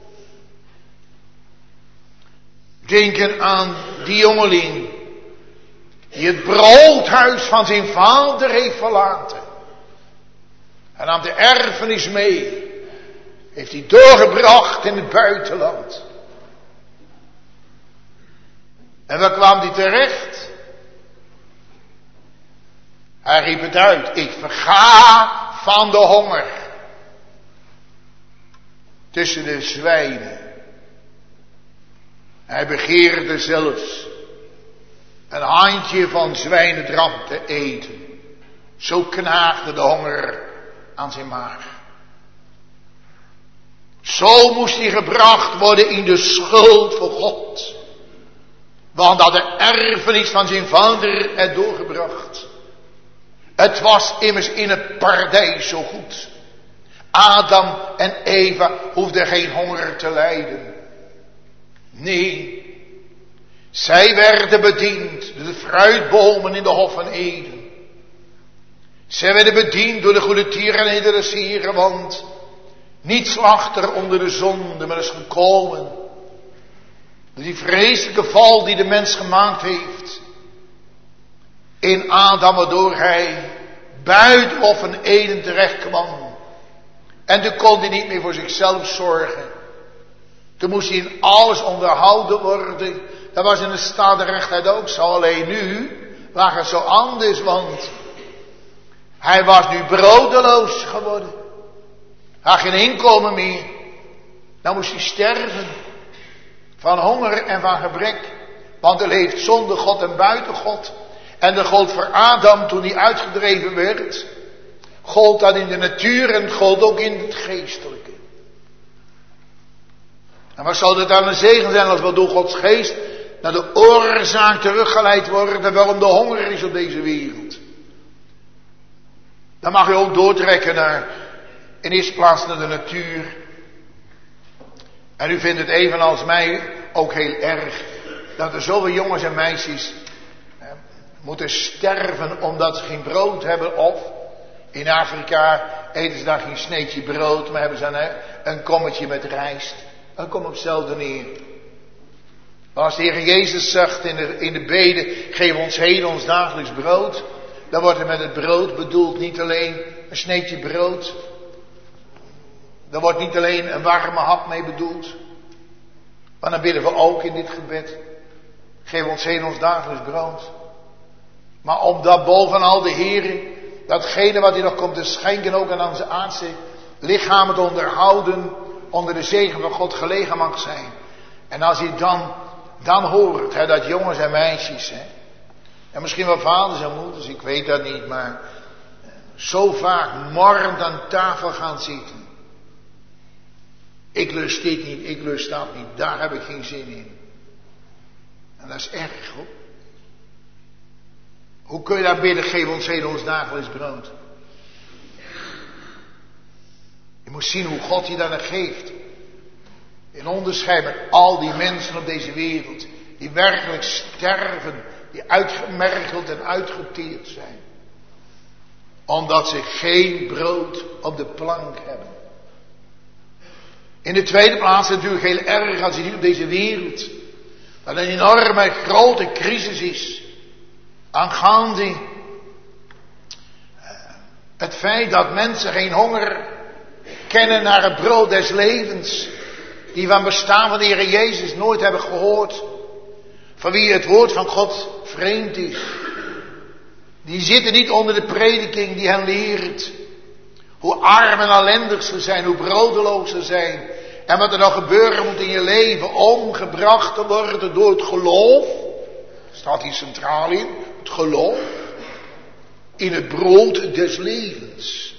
Denken aan die jongeling die het broodhuis van zijn vader heeft verlaten. En aan de erfenis mee heeft hij doorgebracht in het buitenland. En waar kwam hij terecht? Hij riep het uit. Ik verga van de honger. Tussen de zwijnen. Hij begeerde zelfs een handje van zwijnendrap te eten. Zo knaagde de honger aan zijn maag. Zo moest hij gebracht worden in de schuld voor God. Want dat de erfenis van zijn vader er doorgebracht. Het was immers in het paradijs zo goed. Adam en Eva hoefden geen honger te lijden. Nee, zij werden bediend door de fruitbomen in de Hof van Eden. Zij werden bediend door de goede tieren en de sieren, want niets lag er onder de zonde, maar is gekomen door die vreselijke val die de mens gemaakt heeft in Adam, waardoor hij buiten Hof van Eden terecht kwam. En toen kon hij niet meer voor zichzelf zorgen. Toen moest hij in alles onderhouden worden. Dat was in de staat de rechtheid ook zo. Alleen nu lag het zo anders, want hij was nu broodeloos geworden. Hij had geen inkomen meer. Nou moest hij sterven. Van honger en van gebrek. Want er leeft zonder God en buiten God. En dat gold voor Adam toen hij uitgedreven werd. Gold dat in de natuur en gold ook in het geestelijke. En wat zou het dan een zegen zijn als we door Gods geest naar de oorzaak teruggeleid worden waarom de honger is op deze wereld. Dan mag je ook doortrekken naar, in eerste plaats naar de natuur. En u vindt het evenals mij ook heel erg dat er zoveel jongens en meisjes eh, moeten sterven omdat ze geen brood hebben. Of in Afrika eten ze dan geen sneetje brood, maar hebben ze dan een kommetje met rijst. Dat komt op hetzelfde neer. Maar als de Heer Jezus zegt in de, in de bede, geef ons heden ons dagelijks brood. Dan wordt er met het brood bedoeld niet alleen een sneetje brood. Dan wordt niet alleen een warme hap mee bedoeld. Maar dan bidden we ook in dit gebed. Geef ons heden ons dagelijks brood. Maar omdat bovenal de Heer datgene wat hij nog komt te schenken ook aan onze aardse lichamen te onderhouden, onder de zegen van God gelegen mag zijn. En als hij dan, dan hoort, hè, dat jongens en meisjes, hè, en misschien wel vaders en moeders, ik weet dat niet, maar zo vaak morrend aan tafel gaan zitten. Ik lust dit niet, ik lust dat niet, daar heb ik geen zin in. En dat is erg, hoor. Hoe kun je daar bidden, geef ons heden ons dagelijks brood? Je moet zien hoe God je dat geeft. In onderscheid met al die mensen op deze wereld. Die werkelijk sterven. Die uitgemergeld en uitgeteerd zijn. Omdat ze geen brood op de plank hebben. In de tweede plaats is het natuurlijk heel erg als je ziet op deze wereld. Dat een enorme grote crisis is. Aangaande het feit dat mensen geen honger kennen naar het brood des levens. Die van bestaan van de Heer Jezus nooit hebben gehoord. Van wie het woord van God vreemd is. Die zitten niet onder de prediking die hen leert. Hoe arm en ellendig ze zijn, hoe broodeloos ze zijn. En wat er nou gebeuren moet in je leven om gebracht te worden door het geloof. Staat hier centraal in. Het geloof. In het brood des levens.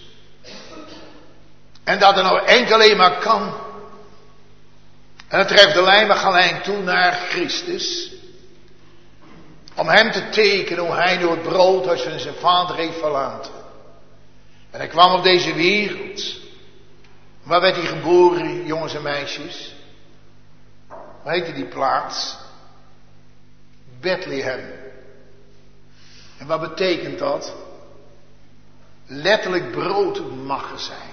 En dat er nou enkel alleen maar kan. En het treft alleen maar gelijk toe naar Christus. Om hem te tekenen hoe hij door het brood als van zijn vader heeft verlaten. En hij kwam op deze wereld. Waar werd hij geboren, jongens en meisjes? Hoe heette die plaats? Bethlehem. En wat betekent dat? Letterlijk broodmagazijn.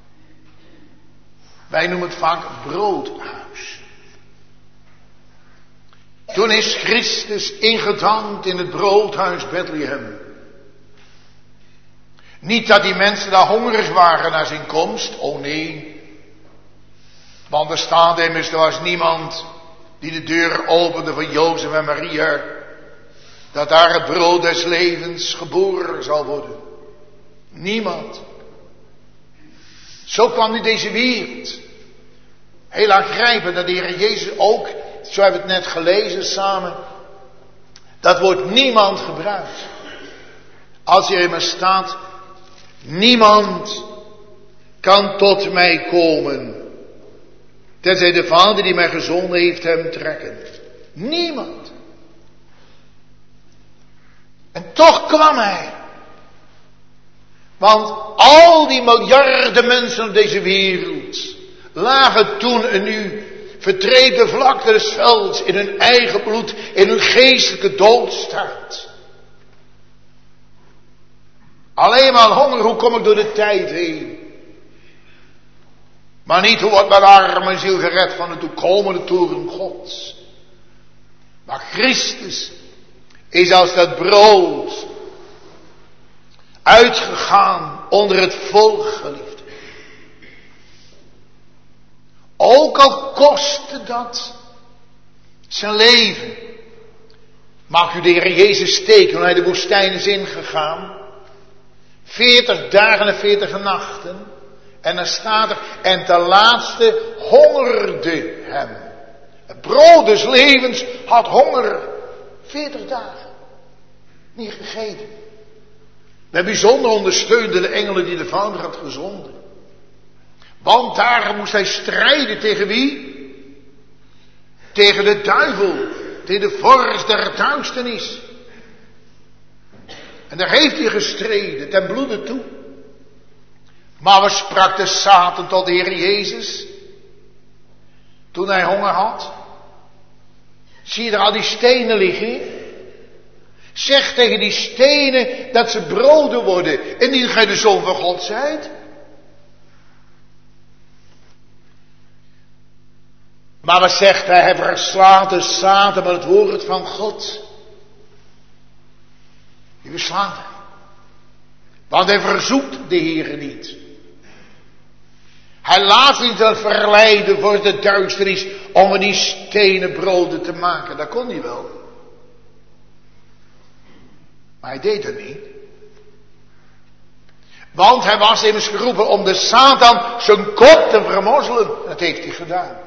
Wij noemen het vaak broodhuis. Toen is Christus ingedampt in het broodhuis Bethlehem. Niet dat die mensen daar hongerig waren naar zijn komst. Oh nee. Want er staat immers, er was niemand die de deur opende voor Jozef en Maria. Dat daar het brood des levens geboren zou worden. Niemand. Zo kwam nu deze wereld. Heel aangrijpend dat de Heer Jezus ook, zo hebben we het net gelezen samen. Dat woord niemand gebruikt. Als hier in me staat, niemand kan tot mij komen. Tenzij de Vader die mij gezonden heeft hem trekken. Niemand. En toch kwam hij. Want al die miljarden mensen op deze wereld lagen toen en nu vertreden vlakte des velds in hun eigen bloed, in hun geestelijke doodstaat. Alleen maar honger, hoe kom ik door de tijd heen? Maar niet hoe wordt mijn arme ziel gered van de toekomende toren Gods. Maar Christus is als dat brood uitgegaan onder het volk, geliefd. Ook al kostte dat zijn leven. Mag u de Heer Jezus steken toen hij de woestijn is ingegaan. Veertig dagen en veertig nachten. En dan staat er, en ten laatste hongerde hem. Het brood des levens had honger. Veertig dagen. Niet gegeten. We bijzonder ondersteunde de engelen die de Vader had gezonden. Want daar moest hij strijden tegen wie? Tegen de duivel. Tegen de vorst der duisternis. En daar heeft hij gestreden ten bloede toe. Maar wat sprak de Satan tot de Heer Jezus? Toen hij honger had. Zie je er al die stenen liggen? Zeg tegen die stenen dat ze broden worden. En niet gij de Zoon van God zijt. Maar wat zegt hij? Hij verslaat de Satan met het woord van God. Die verslaat hij. Want hij verzoekt de Heer niet. Hij laat zich niet verleiden voor de duisternis om van die stenen broden te maken. Dat kon hij wel. Maar hij deed het niet. Want hij was immers geroepen om de Satan zijn kop te vermorzelen. Dat heeft hij gedaan.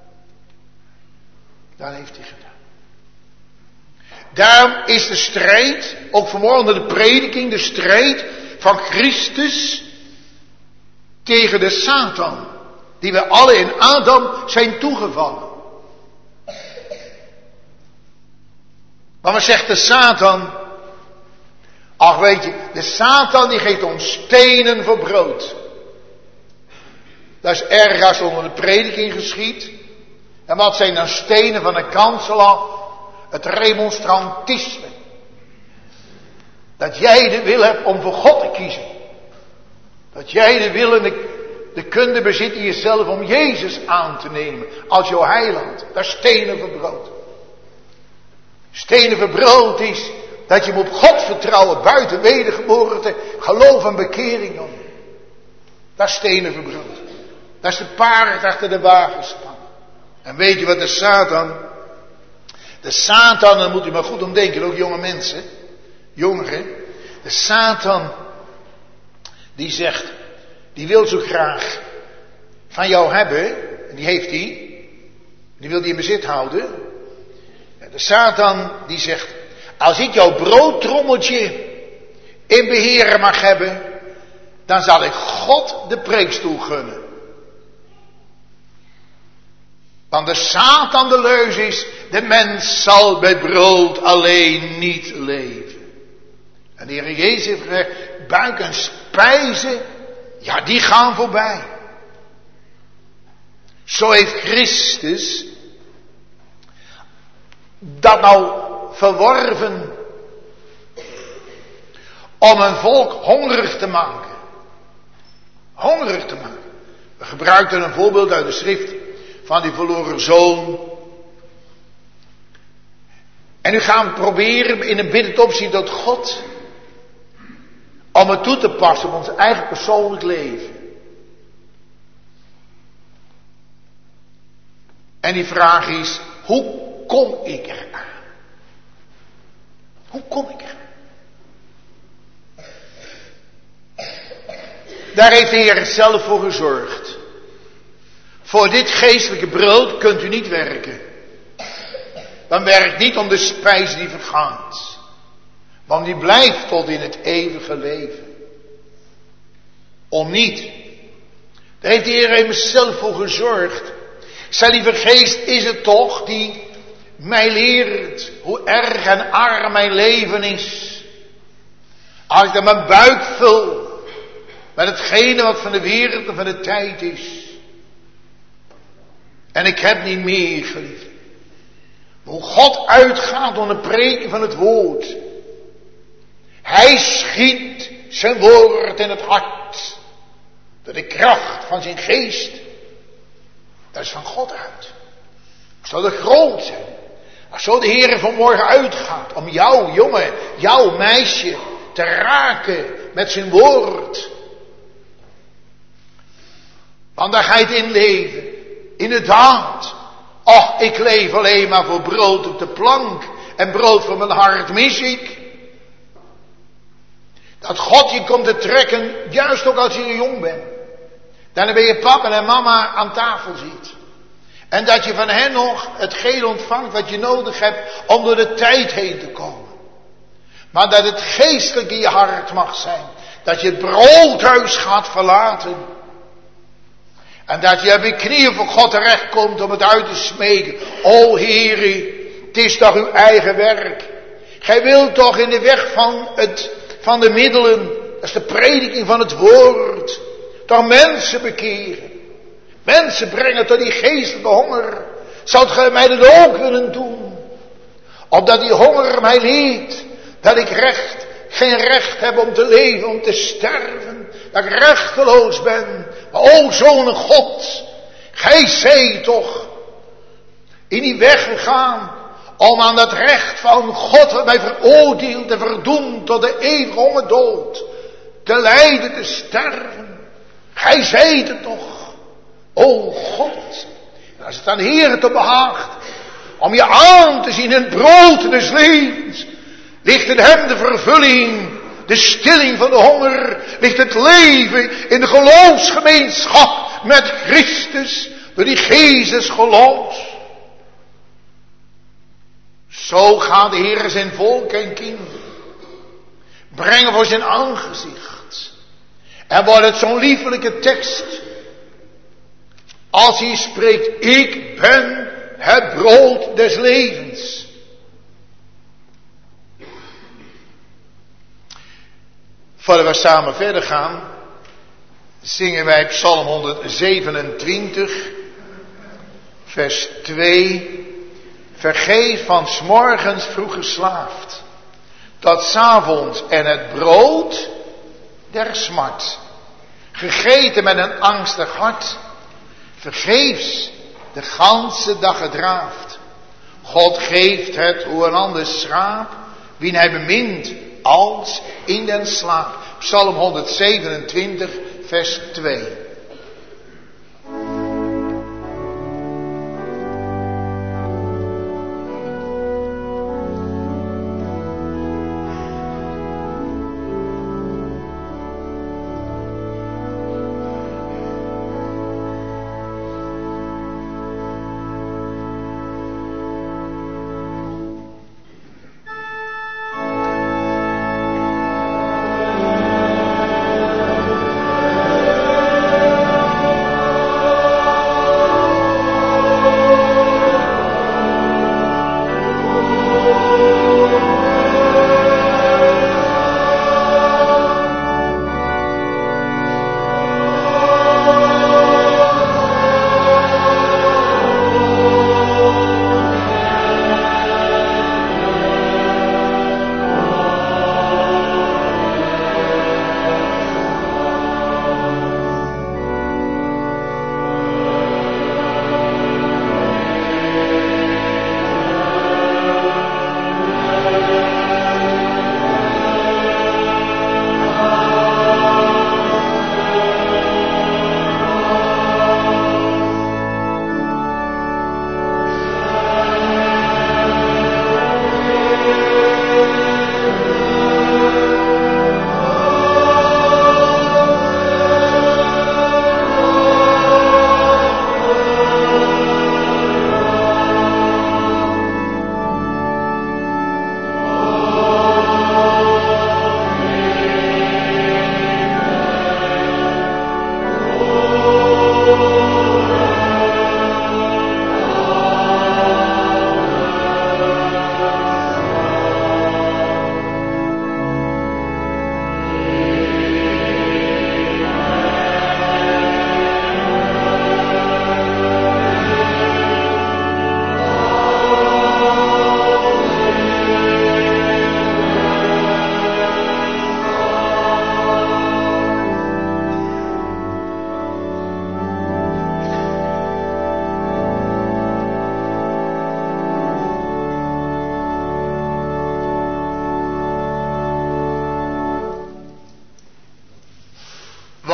Dat heeft hij gedaan. Daarom is de strijd, ook vanmorgen de prediking, de strijd van Christus tegen de Satan. Die we alle in Adam zijn toegevallen. Maar wat zegt de Satan? Ach weet je, de Satan die geeft ons stenen voor brood. Dat is erg als onder de prediking geschiet. En wat zijn dan stenen van de kansel af? Het remonstrantisme. Dat jij de wil hebt om voor God te kiezen. Dat jij de wil en de, de kunde bezit in jezelf om Jezus aan te nemen als jouw heiland. Dat is stenen voor brood. Stenen voor brood is dat je moet op God vertrouwen buiten wedergeboorte, geloof en bekering om. Dat is stenen voor brood. Dat is de paard achter de wagen span. En weet je wat de Satan... De Satan, dan moet u maar goed om denken, ook jonge mensen, jongeren. De Satan, die zegt, die wil zo graag van jou hebben, en die heeft hij, die wil die in bezit houden. De Satan, die zegt, als ik jouw broodtrommeltje in beheer mag hebben, dan zal ik God de preekstoel gunnen. Want de Satan de leus is, de mens zal bij brood alleen niet leven. En de Heer Jezus heeft gezegd, buik en spijzen, ja die gaan voorbij. Zo heeft Christus dat nou verworven om een volk hongerig te maken. Hongerig te maken. We gebruikten een voorbeeld uit de schrift van die verloren zoon. En nu gaan we proberen in een biddend opzien tot God om het toe te passen op ons eigen persoonlijk leven. En die vraag is, hoe kom ik eraan? Hoe kom ik eraan? Daar heeft de Heer zelf voor gezorgd. Voor dit geestelijke brood kunt u niet werken. Dan werkt niet om de spijs die vergaat. Want die blijft tot in het eeuwige leven. Om niet. Daar heeft de Heer immers zelf voor gezorgd. Zijn lieve geest is het toch die mij leert hoe erg en arm mijn leven is. Als ik dan mijn buik vul met hetgene wat van de wereld en van de tijd is. En ik heb niet meer, geliefd. Hoe God uitgaat onder het preken van het woord. Hij schiet zijn woord in het hart. Door de kracht van zijn geest. Dat is van God uit. Het zal er groot zijn. Als zo de Heer vanmorgen uitgaat om jou, jongen, jouw meisje te raken met zijn woord. Want daar ga je het in leven. Inderdaad. Och, ik leef alleen maar voor brood op de plank. En brood voor mijn hart mis ik. Dat God je komt te trekken, juist ook als je jong bent. Dan ben je papa en mama aan tafel zit. En dat je van hen nog hetgeen ontvangt wat je nodig hebt om door de tijd heen te komen. Maar dat het geestelijk in je hart mag zijn. Dat je het broodhuis gaat verlaten. En dat je op je knieën voor God terechtkomt om het uit te smeken. O Heere, het is toch uw eigen werk. Gij wilt toch in de weg van, het, van de middelen, dat is de prediking van het woord, toch mensen bekeren. Mensen brengen tot die geestelijke honger. Zou gij mij dat ook willen doen? Opdat die honger mij leert. Dat ik recht, geen recht heb om te leven, om te sterven. Dat ik rechteloos ben. Maar o Zoon God. Gij zijt toch in die weg gegaan. Om aan dat recht van God wat mij veroordeeld en verdoemd tot de eeuwige hongerdood. Te lijden, te sterven. Gij zijt het toch. O God, en als het aan de Heer te behaagt, om je aan te zien in het brood des levens, ligt in hem de vervulling, de stilling van de honger, ligt het leven in de geloofsgemeenschap met Christus, door die Jezus geloof. Zo gaat de Heer zijn volk en kinderen brengen voor zijn aangezicht. En wordt het zo'n liefelijke tekst. Als hij spreekt, ik ben het brood des levens. Voordat we samen verder gaan, zingen wij Psalm honderdzevenentwintig, vers twee. Vergeef van 's morgens vroeg geslaafd, tot 's avonds en het brood der smart. Gegeten met een angstig hart, vergeefs de ganse dag gedraafd. God geeft het hoe een ander schaap, wien hij bemint als in den slaap. Psalm honderdzevenentwintig, vers twee. Amen.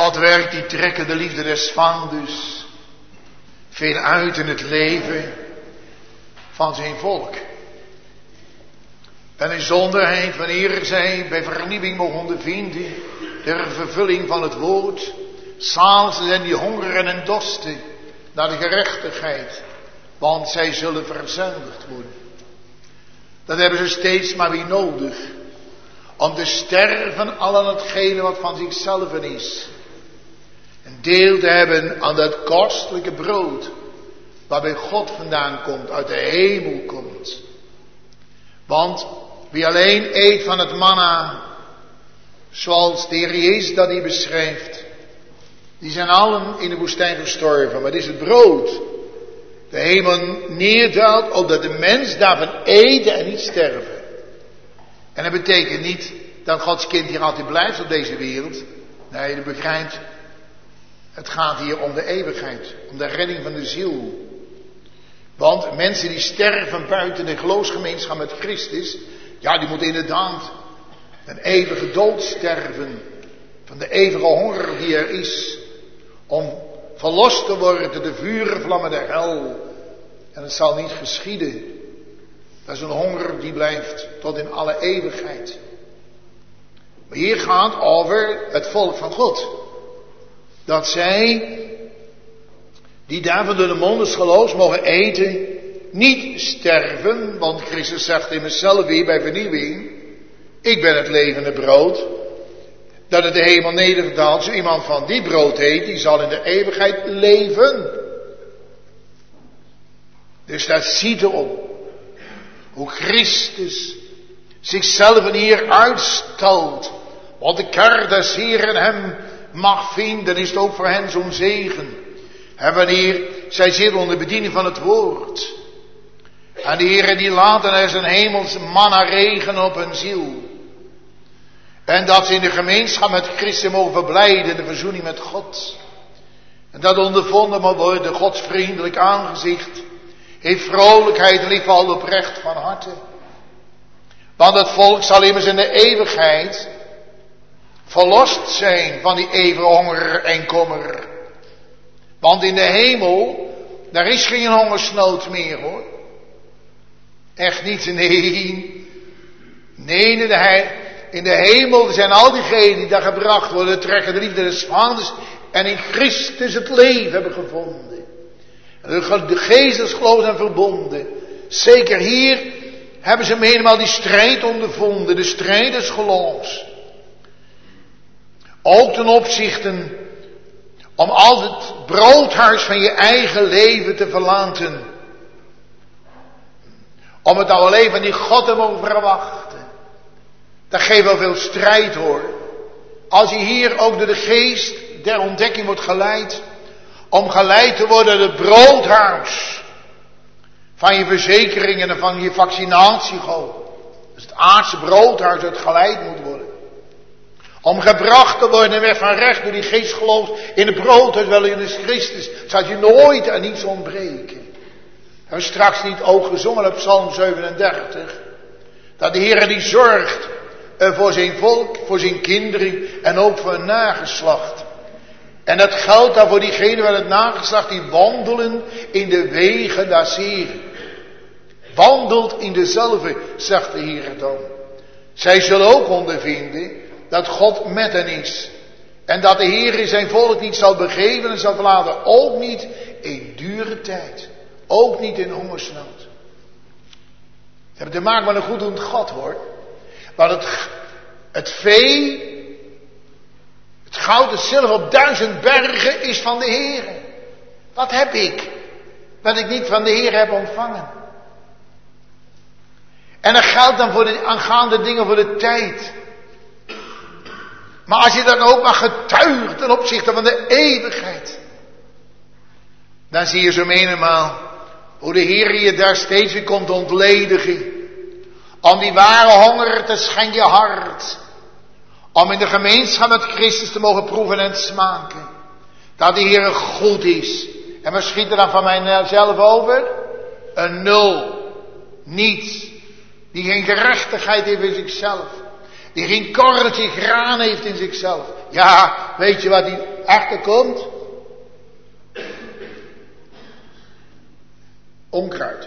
God werkt die trekken de liefde des vaders veel uit in het leven van zijn volk. En in zonderheid, wanneer zij bij vernieuwing mogen ondervinden, de vervulling van het woord, zalig zijn die hongeren en dorsten naar de gerechtigheid, want zij zullen verzadigd worden. Dat hebben ze steeds maar weer nodig, om te sterven al aan hetgene wat van zichzelf is. En deel te hebben aan dat kostelijke brood, waar bij God vandaan komt, uit de hemel komt. Want wie alleen eet van het manna, zoals de Heer Jezus dat hij beschrijft, die zijn allen in de woestijn gestorven. Maar het is het brood, de hemel neerdaalt, opdat de mens daarvan eten en niet sterven. En dat betekent niet dat Gods kind hier altijd blijft op deze wereld. Nee, je begrijpt, het gaat hier om de eeuwigheid, om de redding van de ziel. Want mensen die sterven buiten de geloofsgemeenschap met Christus, ja, die moeten inderdaad een eeuwige dood sterven. Van de eeuwige honger die er is. Om verlost te worden door de vurenvlammen der hel. En het zal niet geschieden. Dat is een honger die blijft tot in alle eeuwigheid. Maar hier gaat over het volk van God. Dat zij, die daarvan door de mond des geloofs mogen eten, niet sterven. Want Christus zegt in zichzelf weer bij vernieuwing: ik ben het levende brood, dat het de hemel nederdaalt. Zo iemand van die brood eet, die zal in de eeuwigheid leven. Dus dat ziet erop hoe Christus zichzelf hier uitstelt. Want de kar des Heeren hem mag vinden, is het ook voor hen zo'n zegen. En wanneer zij zitten onder bediening van het woord. En de Heer die laat er zijn hemels manna regenen op hun ziel. En dat ze in de gemeenschap met Christus mogen verblijden, de verzoening met God. En dat ondervonden mag worden, Gods vriendelijk aangezicht heeft vrolijkheid en liefde oprecht van harte. Want het volk zal immers in de eeuwigheid verlost zijn van die eeuwige honger en kommer. Want in de hemel, daar is geen hongersnood meer hoor. Echt niet, nee. Nee, in de, in de hemel zijn al diegenen die daar gebracht worden, trekken de liefde des vaders en in Christus het leven hebben gevonden. De geest des geloofs en verbonden. Zeker hier hebben ze helemaal die strijd ondervonden, de strijd des geloofs. Ook ten opzichte om al het broodhuis van je eigen leven te verlaten. Om het nou alleen van die God te mogen verwachten. Dat geeft wel veel strijd hoor. Als je hier ook door de geest der ontdekking wordt geleid. Om geleid te worden door het broodhuis. Van je verzekeringen en van je vaccinatiegoot. Dus het aardse broodhuis dat geleid moet worden. Om gebracht te worden weg van recht door die geest gelooft in het broodhuis wel in Christus. Zal je nooit aan niets ontbreken. We hebben straks niet ook gezongen op Psalm zevenendertig. Dat de Heer die zorgt voor zijn volk, voor zijn kinderen en ook voor een nageslacht. En dat geldt dan voor diegenen van het nageslacht die wandelen in de wegen des Heren. Wandelt in dezelfde, zegt de Heer dan. Zij zullen ook ondervinden dat God met hen is. En dat de Heer zijn volk niet zal begeven en zal verlaten. Ook niet in dure tijd. Ook niet in hongersnood. Ze hebben te maken met een goeddoend God hoor. Want het, het vee, het goud, het zilver op duizend bergen is van de Heer. Wat heb ik? Wat ik niet van de Heer heb ontvangen. En dat geldt dan voor de aangaande dingen voor de tijd. Maar als je dan ook maar getuigt ten opzichte van de eeuwigheid. Dan zie je zo menigmaal hoe de Heer je daar steeds weer komt ontledigen. Om die ware honger te schenken je hart. Om in de gemeenschap met Christus te mogen proeven en smaken. Dat de Heer goed is. En wat schiet er dan van mijzelf over? Een nul. Niets. Die geen gerechtigheid heeft in zichzelf. Die geen korreltje graan heeft in zichzelf. Ja, weet je wat die achterkomt? Onkruid.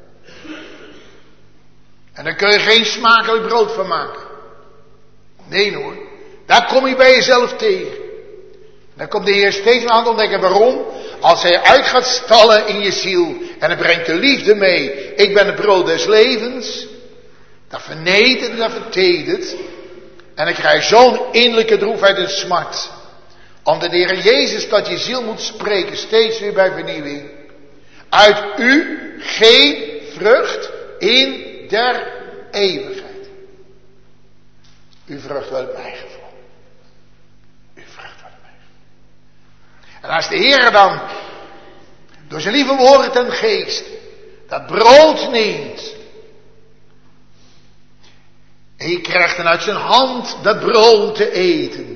En daar kun je geen smakelijk brood van maken. Nee hoor. Daar kom je bij jezelf tegen. Dan komt de Heer steeds aan het ontdekken. Waarom? Als hij uit gaat stallen in je ziel. En hij brengt de liefde mee. Ik ben het brood des levens. Dat vernedert en dat vertedert. En dan krijg je zo'n innerlijke droefheid en smart. Omdat de Heer Jezus tot je ziel moet spreken. Steeds weer bij vernieuwing. Uit u geen vrucht in der eeuwigheid. Uw vrucht wordt mij gevonden. Uw vrucht wordt mij gevonden. En als de Heer dan door zijn lieve woord en geest dat brood neemt. En je krijgt dan uit zijn hand dat brood te eten.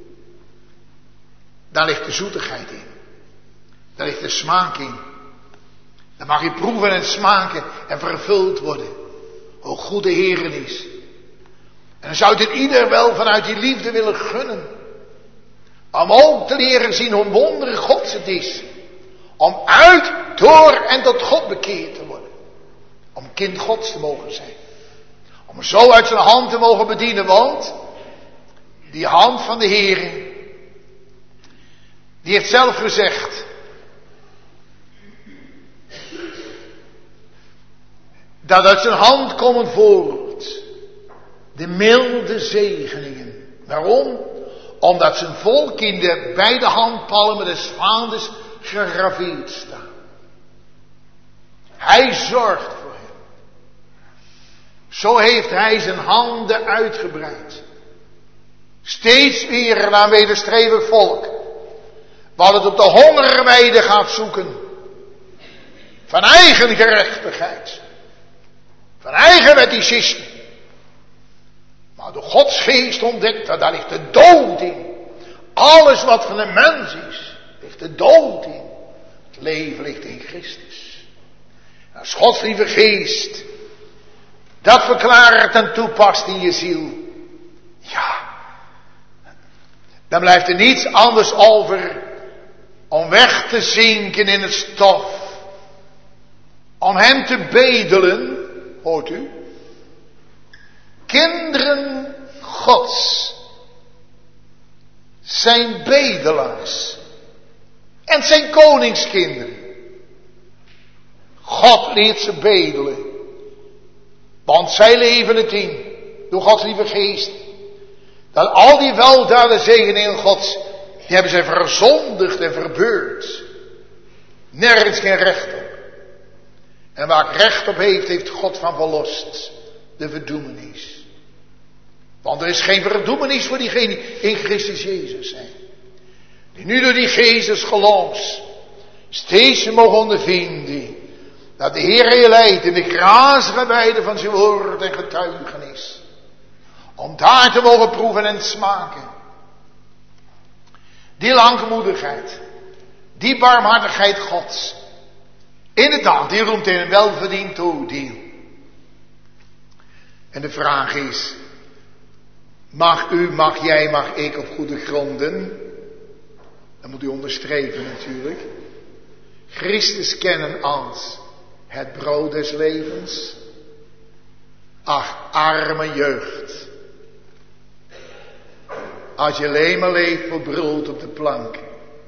Daar ligt de zoetigheid in. Daar ligt de smaak in. Dan mag je proeven en smaken en vervuld worden. Hoe goed de Heer is. En dan zou het ieder wel vanuit die liefde willen gunnen. Om ook te leren zien hoe wonderlijk Gods het is. Om uit, door en tot God bekeerd te worden. Om kind Gods te mogen zijn. Om zo uit zijn hand te mogen bedienen. Want die hand van de Heer, die heeft zelf gezegd. Dat uit zijn hand komen voort de milde zegeningen. Waarom? Omdat zijn volk in de beide handpalmen des vaders gegraveerd staan. Hij zorgt voor hem. Zo heeft hij zijn handen uitgebreid. Steeds weer naar wederstrevig volk. Wat het op de hongerweide gaat zoeken. Van eigen gerechtigheid. Van eigen wetticisme. Maar door Gods geest ontdekt dat daar ligt de dood in. Alles wat van een mens is, ligt de dood in. Het leven ligt in Christus. En als Gods lieve geest dat verklaart en toepast in je ziel. Ja. Dan blijft er niets anders over om weg te zinken in het stof. Om hem te bedelen. Hoort u? Kinderen Gods zijn bedelaars. En zijn koningskinderen. God leert ze bedelen. Want zij leven het in. Door Gods lieve geest. Dat al die weldaden zegeningen Gods. Die hebben zij verzondigd en verbeurd. Nergens geen recht op. En waar ik recht op heeft, heeft God van verlost. De verdoemenis. Want er is geen verdoemenis voor diegenen die in Christus Jezus zijn. Die nu door die Jezus geloof steeds mogen ondervinden. Dat de Heer je leidt in de grazige weide van zijn woord en getuigenis. Om daar te mogen proeven en smaken. Die langmoedigheid. Die barmhartigheid Gods. Inderdaad, die roemt in een welverdiend oordeel. En de vraag is. Mag u, mag jij, mag ik op goede gronden. Dat moet u onderstrepen natuurlijk. Christus kennen als het brood des levens. Ach, arme jeugd. Als je alleen maar leeft voor brood op de plank.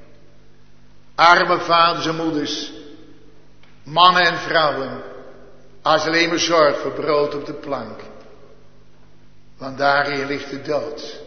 Arme vaders en moeders. Mannen en vrouwen. Als je alleen maar zorgt voor brood op de plank. Want daarin ligt de dood.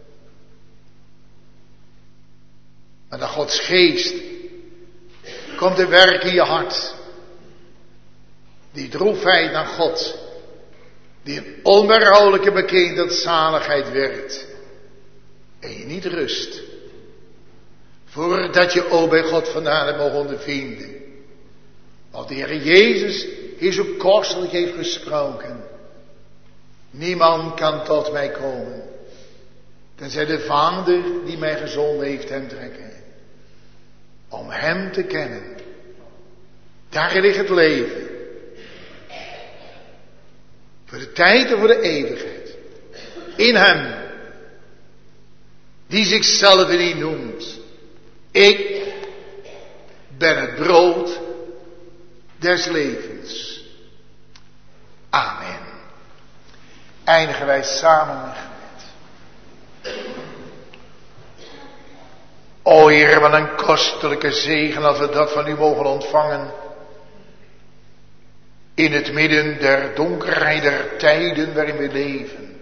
Maar dat Gods geest komt te werken in je hart. Die droefheid naar God. Die een onweerhoudelijke bekend dat zaligheid werkt. En je niet rust. Voordat je ook bij God vandaan hebt mogen ondervinden. Want de Heer Jezus hier zo kostelijk heeft gesproken. Niemand kan tot mij komen. Tenzij de Vader die mij gezonden heeft hem trekken. Om hem te kennen. Daar ligt het leven. Voor de tijd en voor de eeuwigheid. In hem. die zichzelf niet noemt: ik ben het brood des levens. Amen. Eindigen wij samen met gebed. O Heer, wat een kostelijke zegen als we dat van u mogen ontvangen. In het midden der donkerheid der tijden waarin we leven.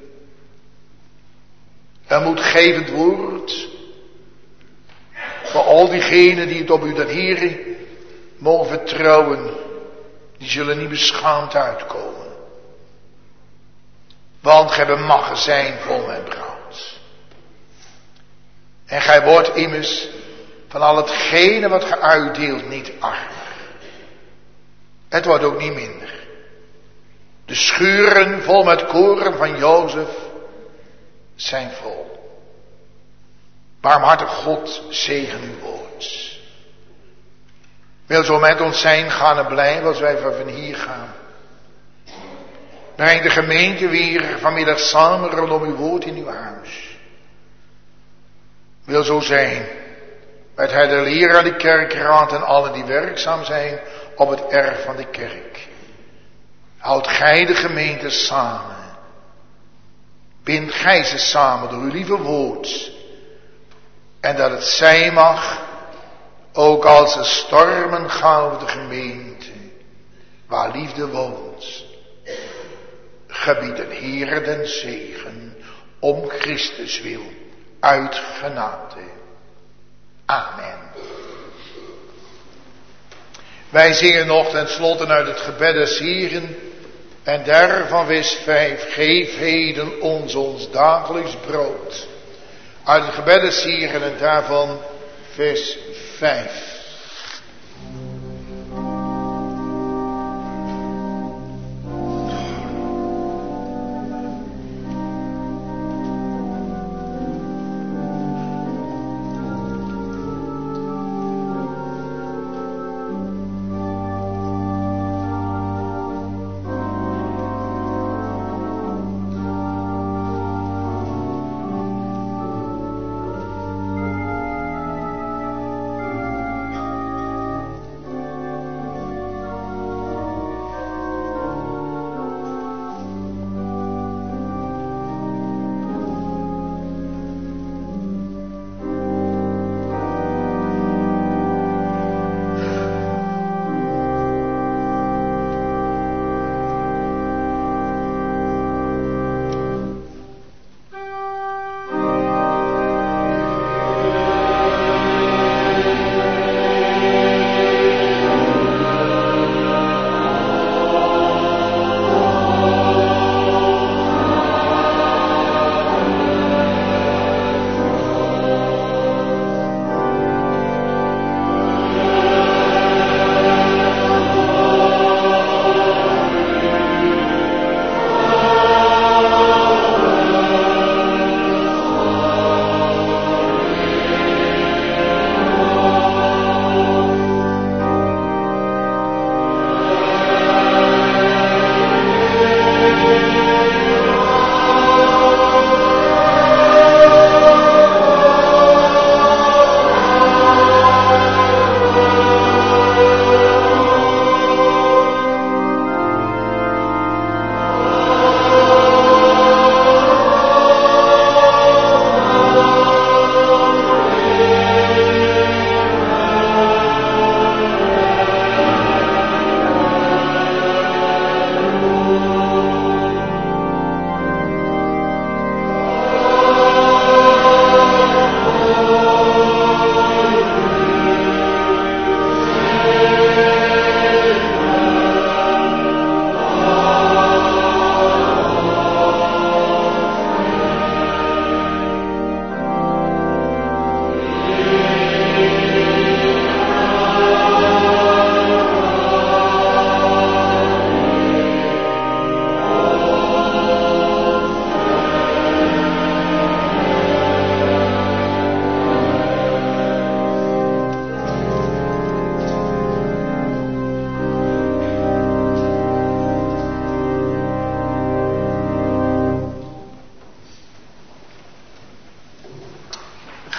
Een moedgevend woord voor al diegenen die het op u, dat Heer, mogen vertrouwen. Die zullen niet beschaamd uitkomen. Want gij hebt een magazijn vol met brood. En gij wordt immers van al hetgene wat gij uitdeelt niet armer. Het wordt ook niet minder. De schuren vol met koren van Jozef zijn vol. Barmhartig God, zegen uw woord. Wil zo met ons zijn, gaan en blijven als wij van hier gaan. Breng de gemeente weer vanmiddag samen rondom uw woord in uw huis. Wil zo zijn met hij de leraar, de kerkraad en allen die werkzaam zijn op het erf van de kerk. Houd gij de gemeente samen. Bind gij ze samen door uw lieve woord. En dat het zijn mag, ook als er stormen gaan over de gemeente, waar liefde woont. Gebied een Heere den zegen, om Christus wil, uit genade. Amen. Wij zingen nog ten slotte uit het gebed des Heeren, en daarvan vers vijf, geef heden ons ons dagelijks brood. Uit het gebed des Heeren en daarvan vers vijf.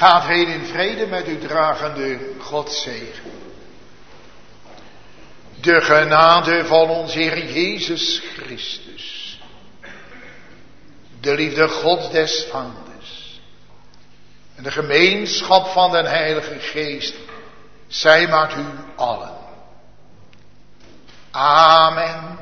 Gaat heen in vrede met uw dragende Godzegen. De genade van ons Heer Jezus Christus. De liefde Gods des Vaders. En de gemeenschap van den Heilige Geest. Zij maakt u allen. Amen.